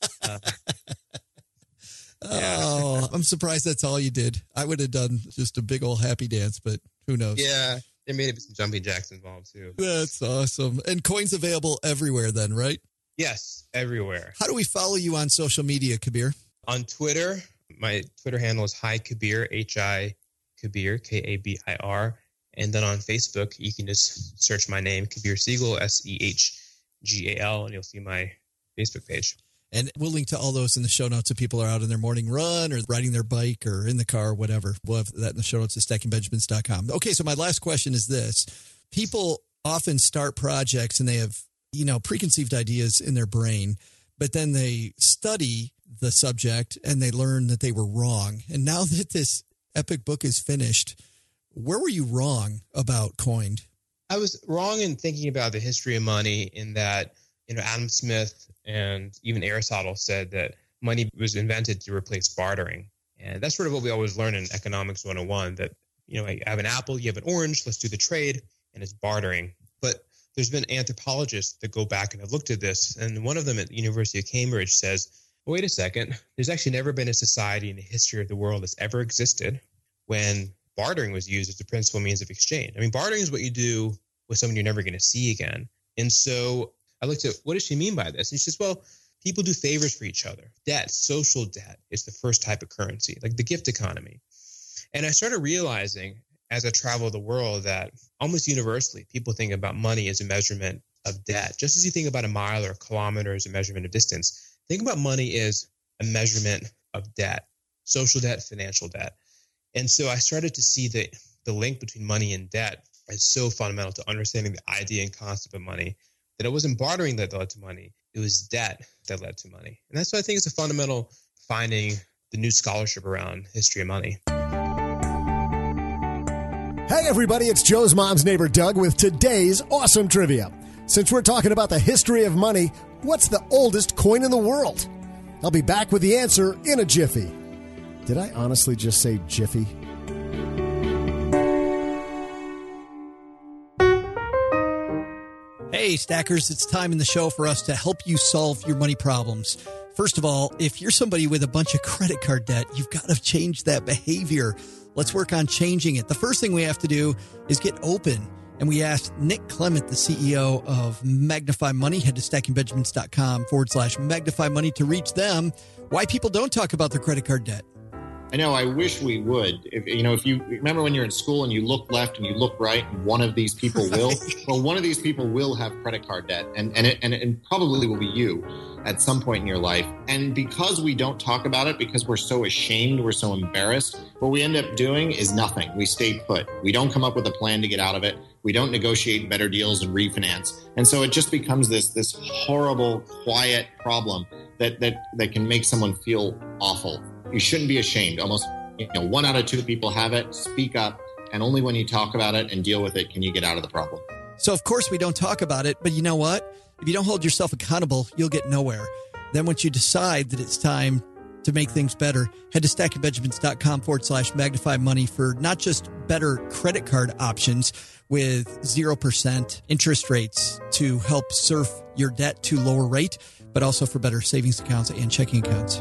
[SPEAKER 5] Oh, I'm surprised that's all you did. I would have done just a big old happy dance, but who knows?
[SPEAKER 8] Yeah. There may have been some jumping jacks involved too.
[SPEAKER 5] That's awesome. And coins available everywhere then, right?
[SPEAKER 8] Yes, everywhere.
[SPEAKER 5] How do we follow you on social media, Kabir?
[SPEAKER 8] On Twitter, my Twitter handle is Hi Kabir, Hi Kabir, Kabir. And then on Facebook, you can just search my name, Kabir Segal, Sehgal, and you'll see my Facebook page.
[SPEAKER 5] And we'll link to all those in the show notes if people are out on their morning run or riding their bike or in the car or whatever. We'll have that in the show notes at stackingbenjamins.com. Okay, so my last question is this. People often start projects and they have, preconceived ideas in their brain, but then they study the subject and they learn that they were wrong. And now that this epic book is finished, where were you wrong about Coined?
[SPEAKER 8] I was wrong in thinking about the history of money in that, Adam Smith and even Aristotle said that money was invented to replace bartering. And that's sort of what we always learn in Economics 101, that, I have an apple, you have an orange, let's do the trade, and it's bartering. But there's been anthropologists that go back and have looked at this. And one of them at the University of Cambridge says, wait a second, there's actually never been a society in the history of the world that's ever existed when bartering was used as the principal means of exchange. Bartering is what you do with someone you're never going to see again. And so I looked at, what does she mean by this? And she says, well, people do favors for each other. Debt, social debt is the first type of currency, like the gift economy. And I started realizing as I travel the world that almost universally, people think about money as a measurement of debt. Just as you think about a mile or a kilometer as a measurement of distance, think about money as a measurement of debt, social debt, financial debt. And so I started to see the link between money and debt as so fundamental to understanding the idea and concept of money, that it wasn't bartering that led to money. It was debt that led to money. And that's why I think it's a fundamental finding the new scholarship around history of money.
[SPEAKER 4] Hey, everybody, it's Joe's mom's neighbor, Doug, with today's awesome trivia. Since we're talking about the history of money, what's the oldest coin in the world? I'll be back with the answer in a jiffy. Did I honestly just say jiffy?
[SPEAKER 5] Hey, Stackers, it's time in the show for us to help you solve your money problems. First of all, if you're somebody with a bunch of credit card debt, you've got to change that behavior. Let's work on changing it. The first thing we have to do is get open
[SPEAKER 1] And we asked Nick Clement, the CEO of Magnify Money, head to stackingbenjamins.com/Magnify Money to reach them, why people don't talk about their credit card debt.
[SPEAKER 9] I know, I wish we would. If you remember when you're in school and you look left and you look right, and one of these people will, well, one of these people will have credit card debt, and it probably will be you at some point in your life. And because we don't talk about it, because we're so ashamed, we're so embarrassed, what we end up doing is nothing. We stay put. We don't come up with a plan to get out of it. We don't negotiate better deals and refinance. And so it just becomes this horrible, quiet problem that can make someone feel awful. You shouldn't be ashamed. Almost 1 out of 2 people have it. Speak up. And only when you talk about it and deal with it can you get out of the problem.
[SPEAKER 1] So, of course, we don't talk about it. But you know what? If you don't hold yourself accountable, you'll get nowhere. Then once you decide that it's time to make things better, head to stackingbenjamins.com/Magnify Money for not just better credit card options with 0% interest rates to help surf your debt to lower rate, but also for better savings accounts and checking accounts.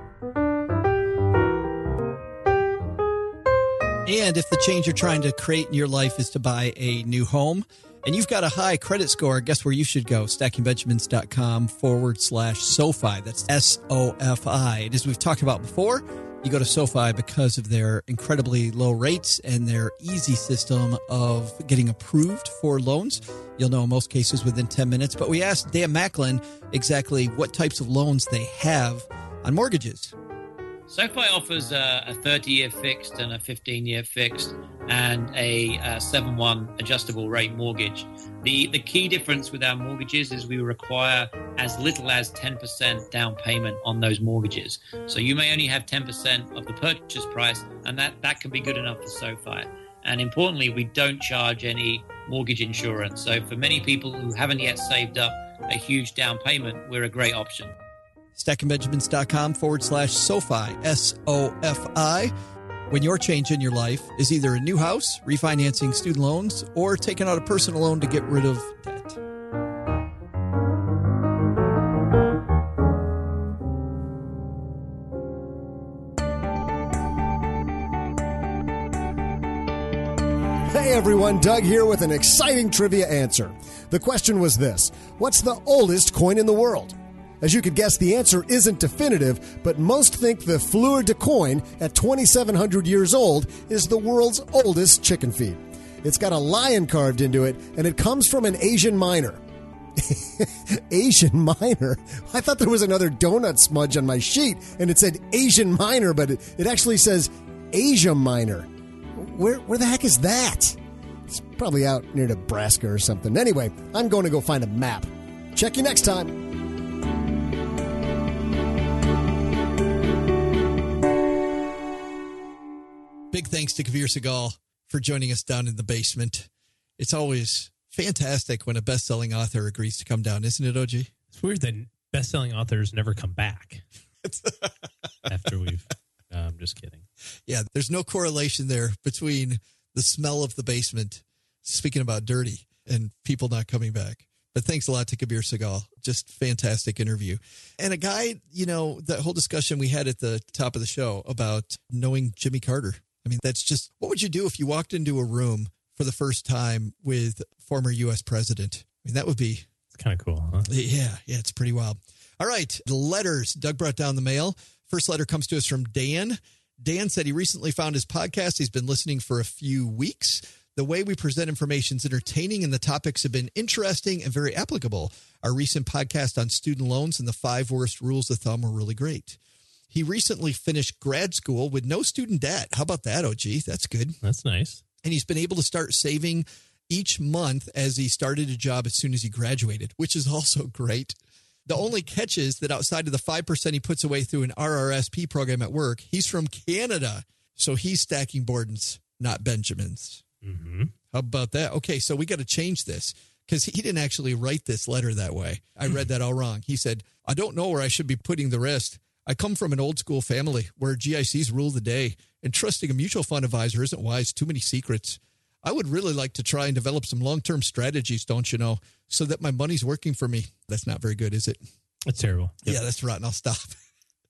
[SPEAKER 1] And if the change you're trying to create in your life is to buy a new home and you've got a high credit score, guess where you should go? stackingbenjamins.com/SoFi. That's SOFI. And as we've talked about before, you go to SoFi because of their incredibly low rates and their easy system of getting approved for loans. You'll know in most cases within 10 minutes. But we asked Dan Macklin exactly what types of loans they have on mortgages.
[SPEAKER 10] SoFi offers a 30-year fixed and a 15-year fixed and a 7/1 adjustable rate mortgage. The key difference with our mortgages is we require as little as 10% down payment on those mortgages. So you may only have 10% of the purchase price, and that can be good enough for SoFi. And importantly, we don't charge any mortgage insurance. So for many people who haven't yet saved up a huge down payment, we're a great option.
[SPEAKER 1] stackingbenjamins.com/SoFi, SOFI. When your change in your life is either a new house, refinancing student loans, or taking out a personal loan to get rid of debt.
[SPEAKER 4] Hey everyone, Doug here with an exciting trivia answer. The question was this: what's the oldest coin in the world? As you could guess, the answer isn't definitive, but most think the Fleur de Coin, at 2,700 years old, is the world's oldest chicken feed. It's got a lion carved into it, and it comes from an Asian miner. Asian miner? I thought there was another donut smudge on my sheet, and it said Asian miner, but it actually says Asia Minor. Where the heck is that? It's probably out near Nebraska or something. Anyway, I'm going to go find a map. Check you next time.
[SPEAKER 5] Big thanks to Kavir Segal for joining us down in the basement. It's always fantastic when a best-selling author agrees to come down, isn't it, OG?
[SPEAKER 6] It's weird that best-selling authors never come back after we've... No, I'm just kidding.
[SPEAKER 5] Yeah, there's no correlation there between the smell of the basement, speaking about dirty, and people not coming back. But thanks a lot to Kavir Segal. Just fantastic interview. And a guy, that whole discussion we had at the top of the show about knowing Jimmy Carter. I mean, that's just, what would you do if you walked into a room for the first time with former U.S. president? I mean, that would be...
[SPEAKER 6] It's kind of cool, huh?
[SPEAKER 5] Yeah, it's pretty wild. All right, the letters. Doug brought down the mail. First letter comes to us from Dan. Dan said he recently found his podcast. He's been listening for a few weeks. The way we present information is entertaining, and the topics have been interesting and very applicable. Our recent podcast on student loans and the 5 worst rules of thumb were really great. He recently finished grad school with no student debt. How about that, OG? That's good.
[SPEAKER 6] That's nice.
[SPEAKER 5] And he's been able to start saving each month as he started a job as soon as he graduated, which is also great. The only catch is that outside of the 5% he puts away through an RRSP program at work, he's from Canada. So he's stacking Borden's, not Benjamin's.
[SPEAKER 6] Mm-hmm.
[SPEAKER 5] How about that? Okay, so we got to change this because he didn't actually write this letter that way. I read that all wrong. He said, I don't know where I should be putting the rest. I come from an old school family where GICs rule the day, and trusting a mutual fund advisor isn't wise. Too many secrets. I would really like to try and develop some long-term strategies, don't you know, so that my money's working for me. That's not very good, is it?
[SPEAKER 6] That's terrible.
[SPEAKER 5] Yeah, that's rotten. I'll stop.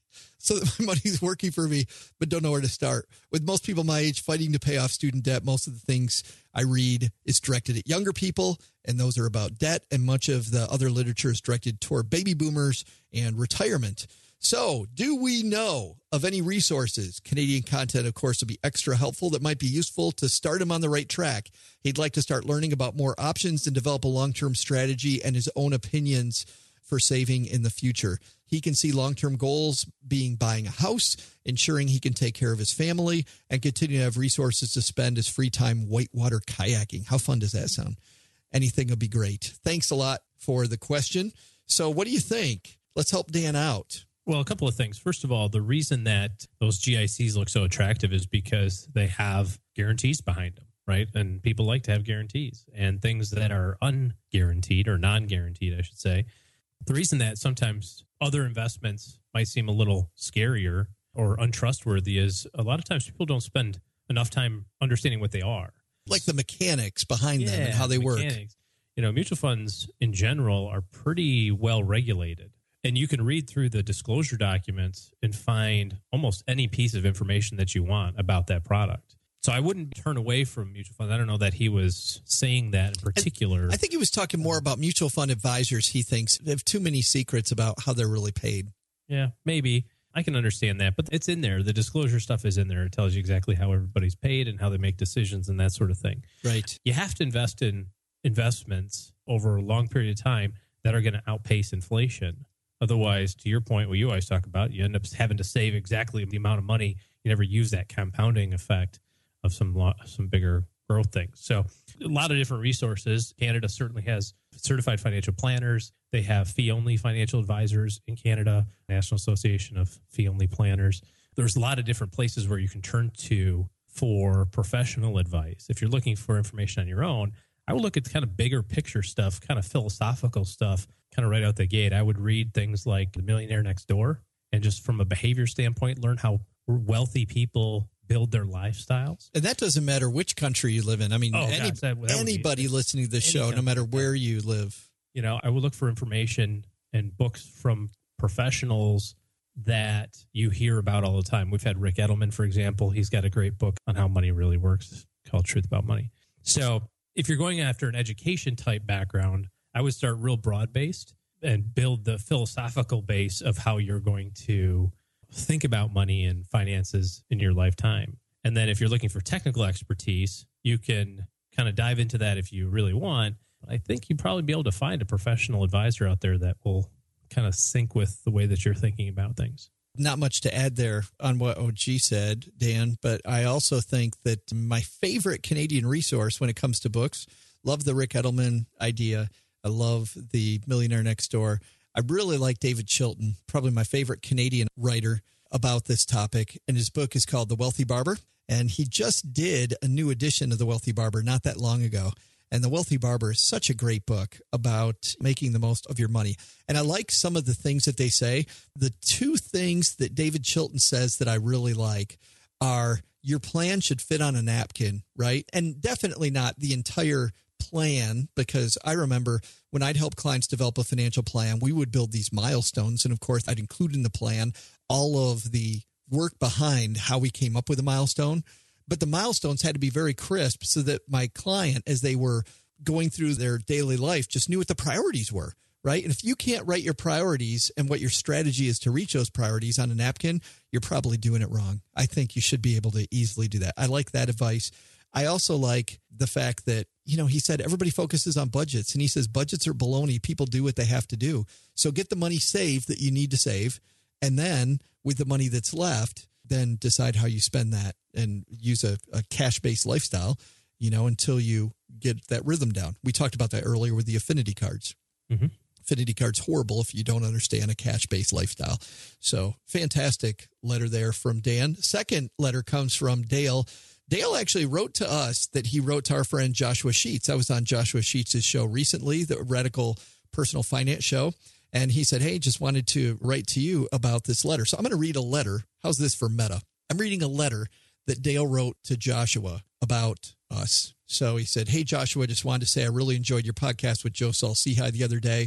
[SPEAKER 5] so that my money's working for me, but don't know where to start. With most people my age fighting to pay off student debt, most of the things I read is directed at younger people, and those are about debt, and much of the other literature is directed toward baby boomers and retirement. So, do we know of any resources? Canadian content, of course, would be extra helpful that might be useful to start him on the right track. He'd like to start learning about more options and develop a long-term strategy and his own opinions for saving in the future. He can see long-term goals being buying a house, ensuring he can take care of his family, and continue to have resources to spend his free time whitewater kayaking. How fun does that sound? Anything would be great. Thanks a lot for the question. So what do you think? Let's help Dan out.
[SPEAKER 6] Well, a couple of things. First of all, the reason that those GICs look so attractive is because they have guarantees behind them, right? And people like to have guarantees, and things that are unguaranteed or non-guaranteed, I should say. The reason that sometimes other investments might seem a little scarier or untrustworthy is a lot of times people don't spend enough time understanding what they are.
[SPEAKER 5] Like the mechanics behind them and how they work.
[SPEAKER 6] You know, mutual funds in general are pretty well regulated. And you can read through the disclosure documents and find almost any piece of information that you want about that product. So I wouldn't turn away from mutual funds. I don't know that he was saying that in particular.
[SPEAKER 5] I think he was talking more about mutual fund advisors. He thinks they have too many secrets about how they're really paid.
[SPEAKER 6] Yeah, maybe. I can understand that, but it's in there. The disclosure stuff is in there. It tells you exactly how everybody's paid and how they make decisions and that sort of thing.
[SPEAKER 5] Right.
[SPEAKER 6] You have to invest in investments over a long period of time that are going to outpace inflation. Otherwise, to your point, what you always talk about, you end up having to save exactly the amount of money. You never use that compounding effect of some bigger growth things. So a lot of different resources. Canada certainly has certified financial planners. They have fee-only financial advisors in Canada, National Association of Fee-Only Planners. There's a lot of different places where you can turn to for professional advice. If you're looking for information on your own, I would look at kind of bigger picture stuff, kind of philosophical stuff, kind of right out the gate. I would read things like The Millionaire Next Door, and just from a behavior standpoint, learn how wealthy people build their lifestyles.
[SPEAKER 5] And that doesn't matter which country you live in. I mean, anybody listening to this show, no matter where you live.
[SPEAKER 6] You know, I would look for information and books from professionals that you hear about all the time. We've had Rick Edelman, for example. He's got a great book on how money really works called Truth About Money. So if you're going after an education type background, I would start real broad-based and build the philosophical base of how you're going to think about money and finances in your lifetime. And then if you're looking for technical expertise, you can kind of dive into that if you really want. I think you'd probably be able to find a professional advisor out there that will kind of sync with the way that you're thinking about things.
[SPEAKER 5] Not much to add there on what OG said, Dan, but I also think that my favorite Canadian resource when it comes to books, love the Rick Edelman idea. I love The Millionaire Next Door. I really like David Chilton, probably my favorite Canadian writer about this topic. And his book is called The Wealthy Barber. And he just did a new edition of The Wealthy Barber not that long ago. And The Wealthy Barber is such a great book about making the most of your money. And I like some of the things that they say. The two things that David Chilton says that I really like are your plan should fit on a napkin, right? And definitely not the entire plan, because I remember when I'd help clients develop a financial plan, we would build these milestones. And of course, I'd include in the plan all of the work behind how we came up with a milestone. But the milestones had to be very crisp so that my client, as they were going through their daily life, just knew what the priorities were, right? And if you can't write your priorities and what your strategy is to reach those priorities on a napkin, you're probably doing it wrong. I think you should be able to easily do that. I like that advice. I also like the fact that, you know, he said everybody focuses on budgets, and he says budgets are baloney. People do what they have to do. So get the money saved that you need to save. And then with the money that's left, then decide how you spend that and use a cash-based lifestyle, you know, until you get that rhythm down. We talked about that earlier with the affinity cards.
[SPEAKER 6] Mm-hmm.
[SPEAKER 5] Affinity cards horrible if you don't understand a cash-based lifestyle. So fantastic letter there from Dan. Second letter comes from Dale. Dale actually wrote to us that he wrote to our friend Joshua Sheets. I was on Joshua Sheets' show recently, the Radical Personal Finance Show. And he said, hey, just wanted to write to you about this letter. So I'm going to read a letter. How's this for meta? I'm reading a letter that Dale wrote to Joshua about us. So he said, hey, Joshua, just wanted to say I really enjoyed your podcast with Joe Saul-Sehy the other day.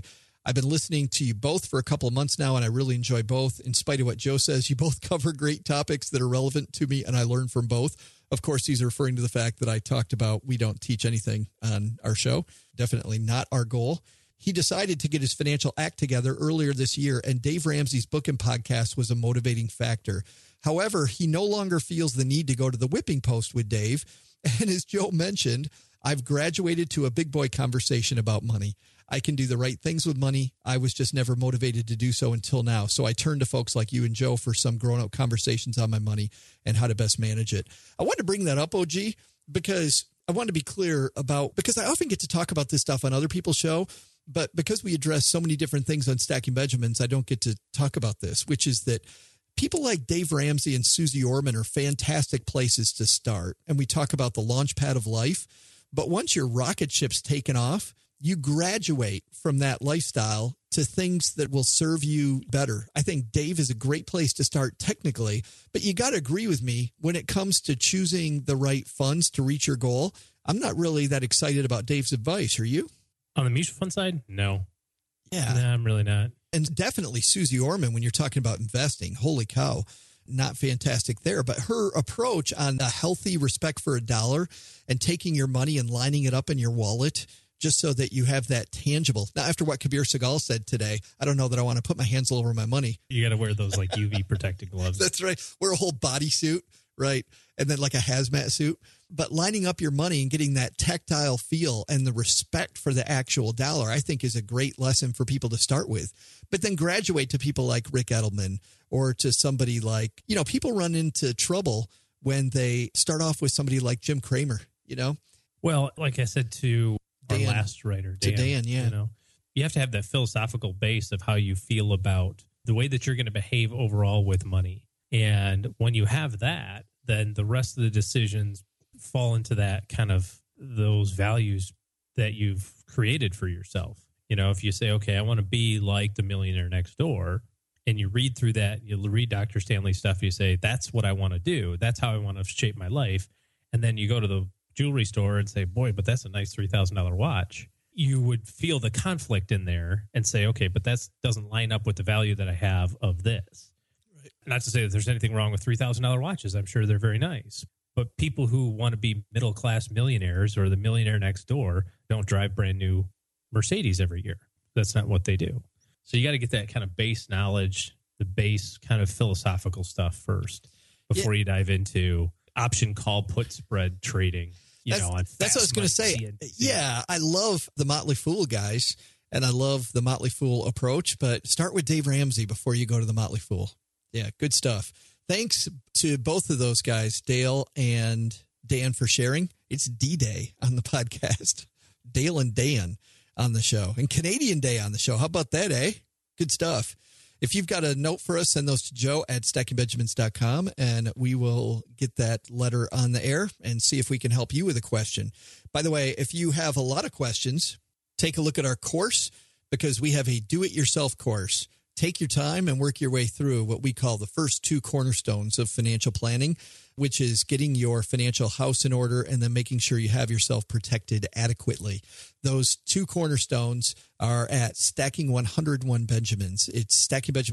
[SPEAKER 5] I've been listening to you both for a couple of months now, and I really enjoy both. In spite of what Joe says, you both cover great topics that are relevant to me, and I learn from both. Of course, he's referring to the fact that I talked about we don't teach anything on our show. Definitely not our goal. He decided to get his financial act together earlier this year, and Dave Ramsey's book and podcast was a motivating factor. However, he no longer feels the need to go to the whipping post with Dave. And as Joe mentioned, I've graduated to a big boy conversation about money. I can do the right things with money. I was just never motivated to do so until now. So I turned to folks like you and Joe for some grown-up conversations on my money and how to best manage it. I wanted to bring that up, OG, because I want to be clear about, because I often get to talk about this stuff on other people's show, but because we address so many different things on Stacking Benjamins, I don't get to talk about this, which is that people like Dave Ramsey and Susie Orman are fantastic places to start. And we talk about the launch pad of life. But once your rocket ship's taken off, you graduate from that lifestyle to things that will serve you better. I think Dave is a great place to start technically, but you got to agree with me when it comes to choosing the right funds to reach your goal. I'm not really that excited about Dave's advice. Are you?
[SPEAKER 6] On the mutual fund side? No.
[SPEAKER 5] Yeah.
[SPEAKER 6] No, I'm really not.
[SPEAKER 5] And definitely Susie Orman, when you're talking about investing, holy cow, not fantastic there. But her approach on a healthy respect for a dollar and taking your money and lining it up in your wallet just so that you have that tangible. Now, after what Kabir Segal said today, I don't know that I want to put my hands all over my money.
[SPEAKER 6] You got to wear those like UV protected gloves.
[SPEAKER 5] That's right. Wear a whole bodysuit, right? And then like a hazmat suit. But lining up your money and getting that tactile feel and the respect for the actual dollar, I think is a great lesson for people to start with. But then graduate to people like Rick Edelman or to somebody like, you know, people run into trouble when they start off with somebody like Jim Cramer, you know?
[SPEAKER 6] Well, like I said to Dan, our last writer, Dan,
[SPEAKER 5] yeah.
[SPEAKER 6] You know, you have to have that philosophical base of how you feel about the way that you're going to behave overall with money. And when you have that, then the rest of the decisions fall into that kind of those values that you've created for yourself. You know, if you say, okay, I want to be like the millionaire next door, and you read through that, you read Dr. Stanley's stuff, you say, that's what I want to do. That's how I want to shape my life. And then you go to the jewelry store and say, boy, but that's a nice $3,000 watch. You would feel the conflict in there and say, okay, but that doesn't line up with the value that I have of this. Right. Not to say that there's anything wrong with $3,000 watches. I'm sure they're very nice. But people who want to be middle-class millionaires or the millionaire next door don't drive brand new Mercedes every year. That's not what they do. So you got to get that kind of base knowledge, the base kind of philosophical stuff first before you dive into option call put spread trading. That's
[SPEAKER 5] what I was going to say. CNC. Yeah, I love the Motley Fool guys, and I love the Motley Fool approach, but start with Dave Ramsey before you go to the Motley Fool. Yeah, good stuff. Thanks to both of those guys, Dale and Dan, for sharing. It's D-Day on the podcast. Dale and Dan on the show, and Canadian Day on the show. How about that, eh? Good stuff. If you've got a note for us, send those to Joe at stackingbenjamins.com, and we will get that letter on the air and see if we can help you with a question. By the way, if you have a lot of questions, take a look at our course, because we have a do-it-yourself course. Take your time and work your way through what we call the first two cornerstones of financial planning, which is getting your financial house in order and then making sure you have yourself protected adequately. Those two cornerstones are at Stacking 101 Benjamins. It's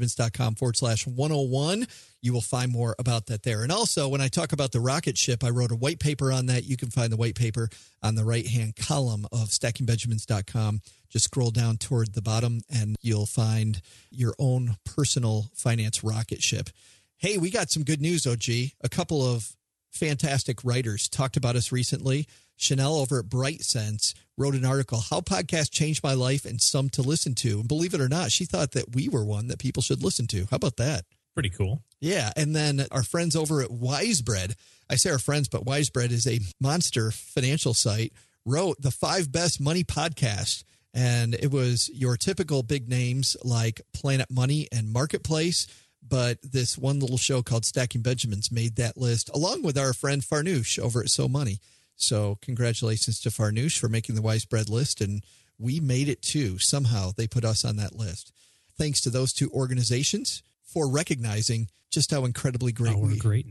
[SPEAKER 5] stackingbenjamins.com/101. You will find more about that there. And also, when I talk about the rocket ship, I wrote a white paper on that. You can find the white paper on the right-hand column of stackingbenjamins.com. Just scroll down toward the bottom and you'll find your own personal finance rocket ship. Hey, we got some good news, OG. A couple of fantastic writers talked about us recently. Chanel over at BrightSense wrote an article, How Podcasts Changed My Life and Some to Listen to. And believe it or not, she thought that we were one that people should listen to. How about that?
[SPEAKER 6] Pretty cool.
[SPEAKER 5] Yeah. And then our friends over at Wisebread, I say our friends, but Wisebread is a monster financial site, wrote the 5 best money podcasts. And it was your typical big names like Planet Money and Marketplace. But this one little show called Stacking Benjamins made that list, along with our friend Farnoosh over at So Money. So congratulations to Farnoosh for making the Wisebread list. And we made it too. Somehow they put us on that list. Thanks to those two organizations for recognizing just how incredibly great
[SPEAKER 6] we're great.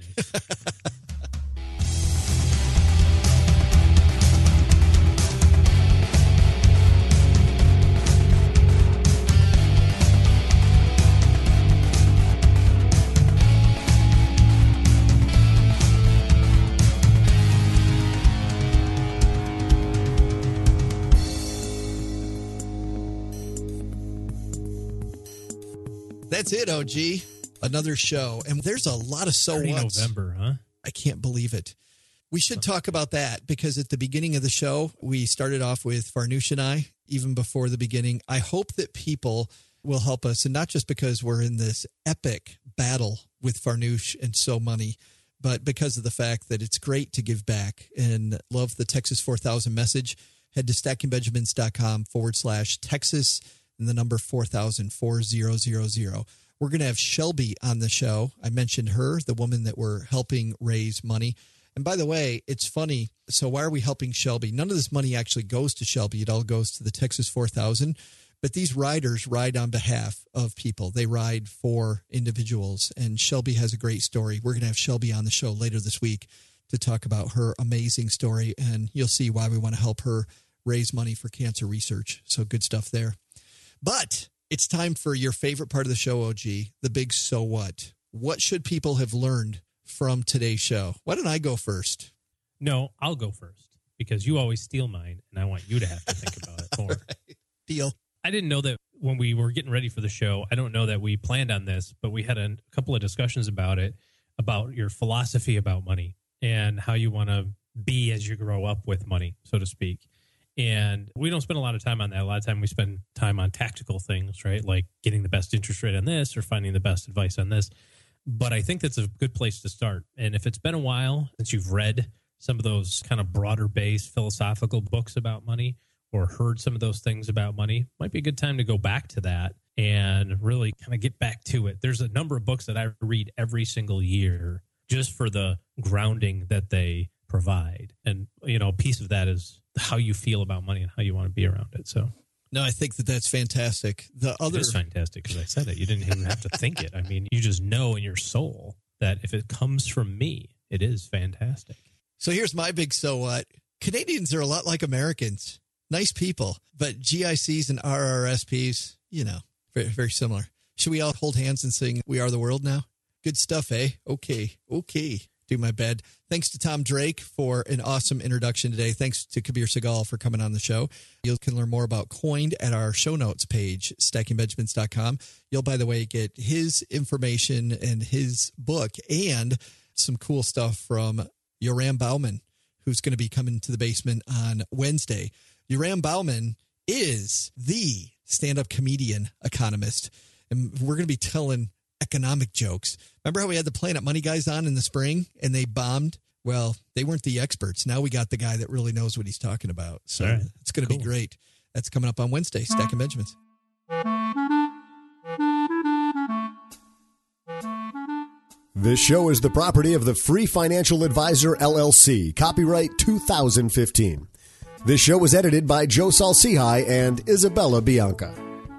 [SPEAKER 5] That's it, OG. Another show. And there's a lot of so what's.
[SPEAKER 6] November, huh?
[SPEAKER 5] I can't believe it. We should talk about that because at the beginning of the show, we started off with Farnoosh and I, even before the beginning. I hope that people will help us, and not just because we're in this epic battle with Farnoosh and So Money, but because of the fact that it's great to give back and love the Texas 4000 message. Head to stackingbenjamins.com/Texas and the number 4000 4000. We're going to have Shelby on the show. I mentioned her, the woman that we're helping raise money. And by the way, it's funny. So why are we helping Shelby? None of this money actually goes to Shelby. It all goes to the Texas 4000. But these riders ride on behalf of people. They ride for individuals. And Shelby has a great story. We're going to have Shelby on the show later this week to talk about her amazing story. And you'll see why we want to help her raise money for cancer research. So good stuff there. But it's time for your favorite part of the show, OG, the big so what. What should people have learned from today's show? Why don't I go first?
[SPEAKER 6] No, I'll go first because you always steal mine, and I want you to have to think about it more.
[SPEAKER 5] Right. Deal.
[SPEAKER 6] I didn't know that when we were getting ready for the show. I don't know that we planned on this, but we had a couple of discussions about it, about your philosophy about money and how you want to be as you grow up with money, so to speak. And we don't spend a lot of time on that. A lot of time we spend time on tactical things, right? Like getting the best interest rate on this or finding the best advice on this. But I think that's a good place to start. And if it's been a while since you've read some of those kind of broader based philosophical books about money or heard some of those things about money, might be a good time to go back to that and really kind of get back to it. There's a number of books that I read every single year just for the grounding that they provide. And, you know, a piece of that is how you feel about money and how you want to be around it. So,
[SPEAKER 5] no, I think that that's fantastic. The other
[SPEAKER 6] is fantastic because I said it. You didn't even have to think it. I mean, you just know in your soul that if it comes from me, it is fantastic.
[SPEAKER 5] So here's my big so what. Canadians are a lot like Americans. Nice people, but GICs and RRSPs, you know, very, very similar. Should we all hold hands and sing We Are the World now? Good stuff, eh? Okay. Do my bed. Thanks to Tom Drake for an awesome introduction today. Thanks to Kabir Segal for coming on the show. You can learn more about Coined at our show notes page, stackingbenjamins.com. You'll, by the way, get his information and his book and some cool stuff from Yoram Bauman, who's going to be coming to the basement on Wednesday. Yoram Bauman is the stand-up comedian economist, and we're going to be telling economic jokes. Remember how we had the Planet Money guys on in the spring and they bombed? Well, they weren't the experts. Now we got the guy that really knows what he's talking about. So
[SPEAKER 6] right.
[SPEAKER 5] It's going to be great. That's coming up on Wednesday, Stacking Benjamins.
[SPEAKER 4] This show is the property of the Free Financial Advisor, LLC. Copyright 2015. This show was edited by Joe Salcihai and Isabella Bianca.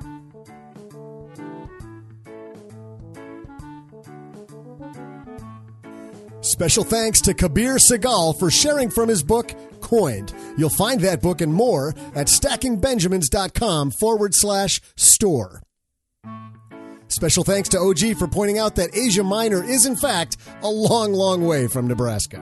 [SPEAKER 4] Special thanks to Kabir Segal for sharing from his book, Coined. You'll find that book and more at stackingbenjamins.com/store. Special thanks to OG for pointing out that Asia Minor is, in fact, a long, long way from Nebraska.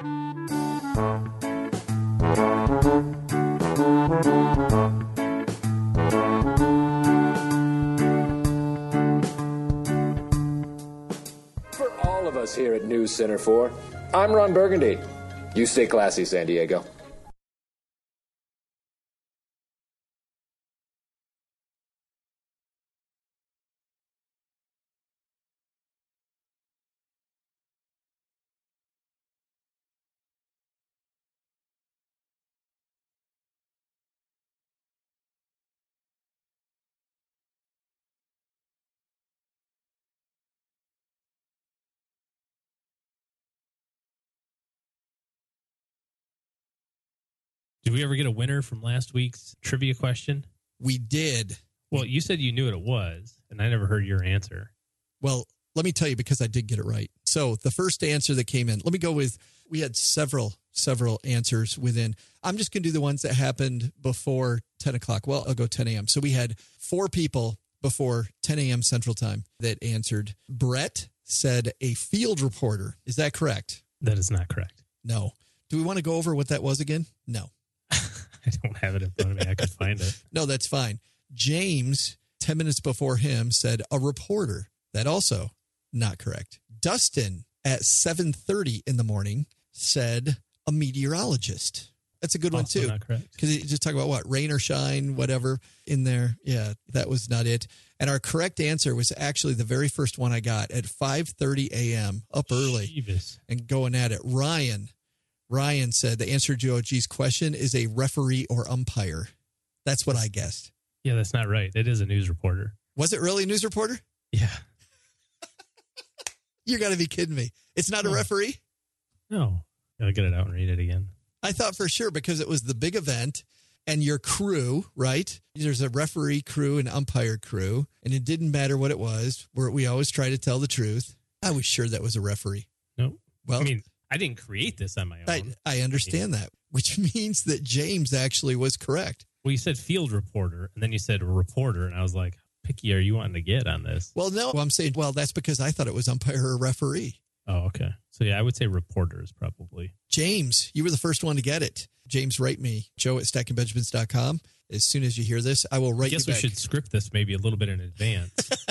[SPEAKER 11] For all of us here at News Center 4, I'm Ron Burgundy. You stay classy, San Diego.
[SPEAKER 6] Did we ever get a winner from last week's trivia question?
[SPEAKER 5] We did.
[SPEAKER 6] Well, you said you knew what it was, and I never heard your answer.
[SPEAKER 5] Well, let me tell you, because I did get it right. So the first answer that came in, let me go with, we had several answers within. I'm just going to do the ones that happened before 10 o'clock. Well, I'll go 10 a.m. So we had 4 people before 10 a.m. Central Time that answered. Brett said a field reporter. Is that correct?
[SPEAKER 6] That is not correct.
[SPEAKER 5] No. Do we want to go over what that was again? No.
[SPEAKER 6] I don't have it in front of me. I could find it.
[SPEAKER 5] No, that's fine. James 10 minutes before him said a reporter. That also not correct. Dustin at 7:30 in the morning said a meteorologist. That's a good
[SPEAKER 6] Also
[SPEAKER 5] one too.
[SPEAKER 6] not correct.
[SPEAKER 5] Because you just talk about what, rain or shine, whatever in there. Yeah, that was not it. And our correct answer was actually the very first one I got at 5:30 a.m. up early
[SPEAKER 6] Jeebus.
[SPEAKER 5] and going at it. Ryan said the answer to Joe G's question is a referee or umpire. That's what I guessed.
[SPEAKER 6] Yeah, that's not right. It is a news reporter.
[SPEAKER 5] Was it really a news reporter?
[SPEAKER 6] Yeah.
[SPEAKER 5] You got to be kidding me. It's not a referee?
[SPEAKER 6] No. I'll get it out and read it again.
[SPEAKER 5] I thought for sure because it was the big event and your crew, right? There's a referee crew and umpire crew, and it didn't matter what it was. We always try to tell the truth. I was sure that was a referee.
[SPEAKER 6] No.
[SPEAKER 5] Well,
[SPEAKER 6] I mean, I didn't create this on my own.
[SPEAKER 5] I understand that, which means that James actually was correct.
[SPEAKER 6] Well, you said field reporter, and then you said reporter, and I was like, picky are you wanting to get on this?
[SPEAKER 5] Well, no, I'm saying, that's because I thought it was umpire or referee.
[SPEAKER 6] Oh, okay. So, yeah, I would say reporters probably.
[SPEAKER 5] James, you were the first one to get it. James, write me, Joe at stackingbenjamins.com. As soon as you hear this, I will write you back.
[SPEAKER 6] I guess we should script this maybe a little bit in advance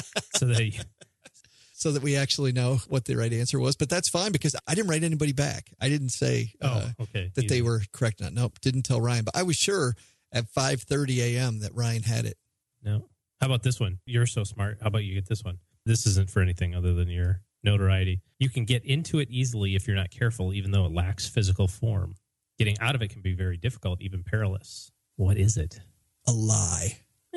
[SPEAKER 5] so that we actually know what the right answer was. But that's fine because I didn't write anybody back. I didn't say that they were correct. Nope, didn't tell Ryan. But I was sure at 5:30 a.m. that Ryan had it.
[SPEAKER 6] No. How about this one? You're so smart. How about you get this one? This isn't for anything other than your notoriety. You can get into it easily if you're not careful, even though it lacks physical form. Getting out of it can be very difficult, even perilous. What is it?
[SPEAKER 5] A lie.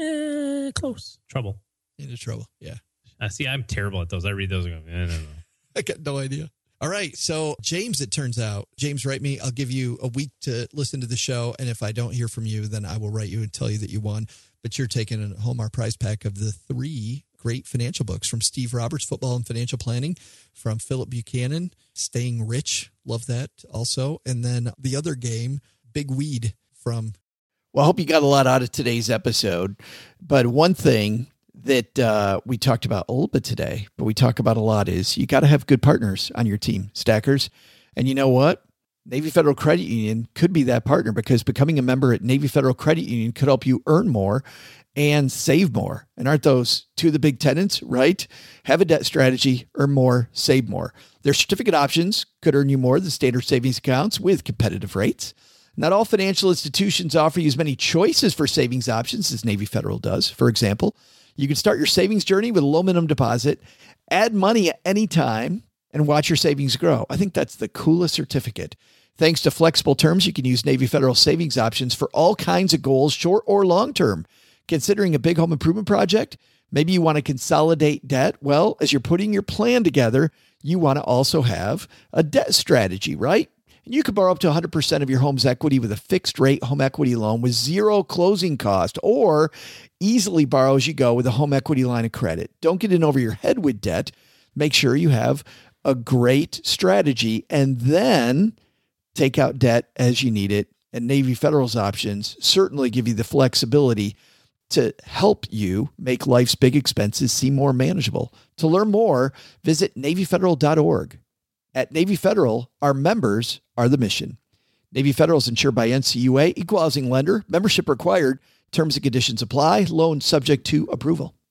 [SPEAKER 6] Close. Trouble.
[SPEAKER 5] Into trouble. Yeah.
[SPEAKER 6] See, I'm terrible at those. I read those and go, no.
[SPEAKER 5] I got no idea. All right. So, James, it turns out, James, write me. I'll give you a week to listen to the show. And if I don't hear from you, then I will write you and tell you that you won. But you're taking home our prize pack of the 3 great financial books from Steve Roberts, Football and Financial Planning, from Philip Buchanan, Staying Rich. Love that also. And then the other game, Big Weed from.
[SPEAKER 1] Well, I hope you got a lot out of today's episode. But one thing that we talked about a little bit today, but we talk about a lot is you got to have good partners on your team, stackers. And you know what? Navy Federal Credit Union could be that partner because becoming a member at Navy Federal Credit Union could help you earn more and save more. And aren't those two of the big tenets, right? Have a debt strategy, earn more, save more. Their certificate options could earn you more than standard savings accounts with competitive rates. Not all financial institutions offer you as many choices for savings options as Navy Federal does. For example, you can start your savings journey with a low minimum deposit, add money at any time, and watch your savings grow. I think that's the coolest certificate. Thanks to flexible terms, you can use Navy Federal savings options for all kinds of goals, short or long-term. Considering a big home improvement project, maybe you want to consolidate debt. Well, as you're putting your plan together, you want to also have a debt strategy, right? And you could borrow up to 100% of your home's equity with a fixed rate home equity loan with zero closing cost, or easily borrow as you go with a home equity line of credit. Don't get in over your head with debt. Make sure you have a great strategy and then take out debt as you need it. And Navy Federal's options certainly give you the flexibility to help you make life's big expenses seem more manageable. To learn more, visit NavyFederal.org. At Navy Federal, our members are the mission. Navy Federal is insured by NCUA, equal housing lender, membership required, terms and conditions apply, loan subject to approval.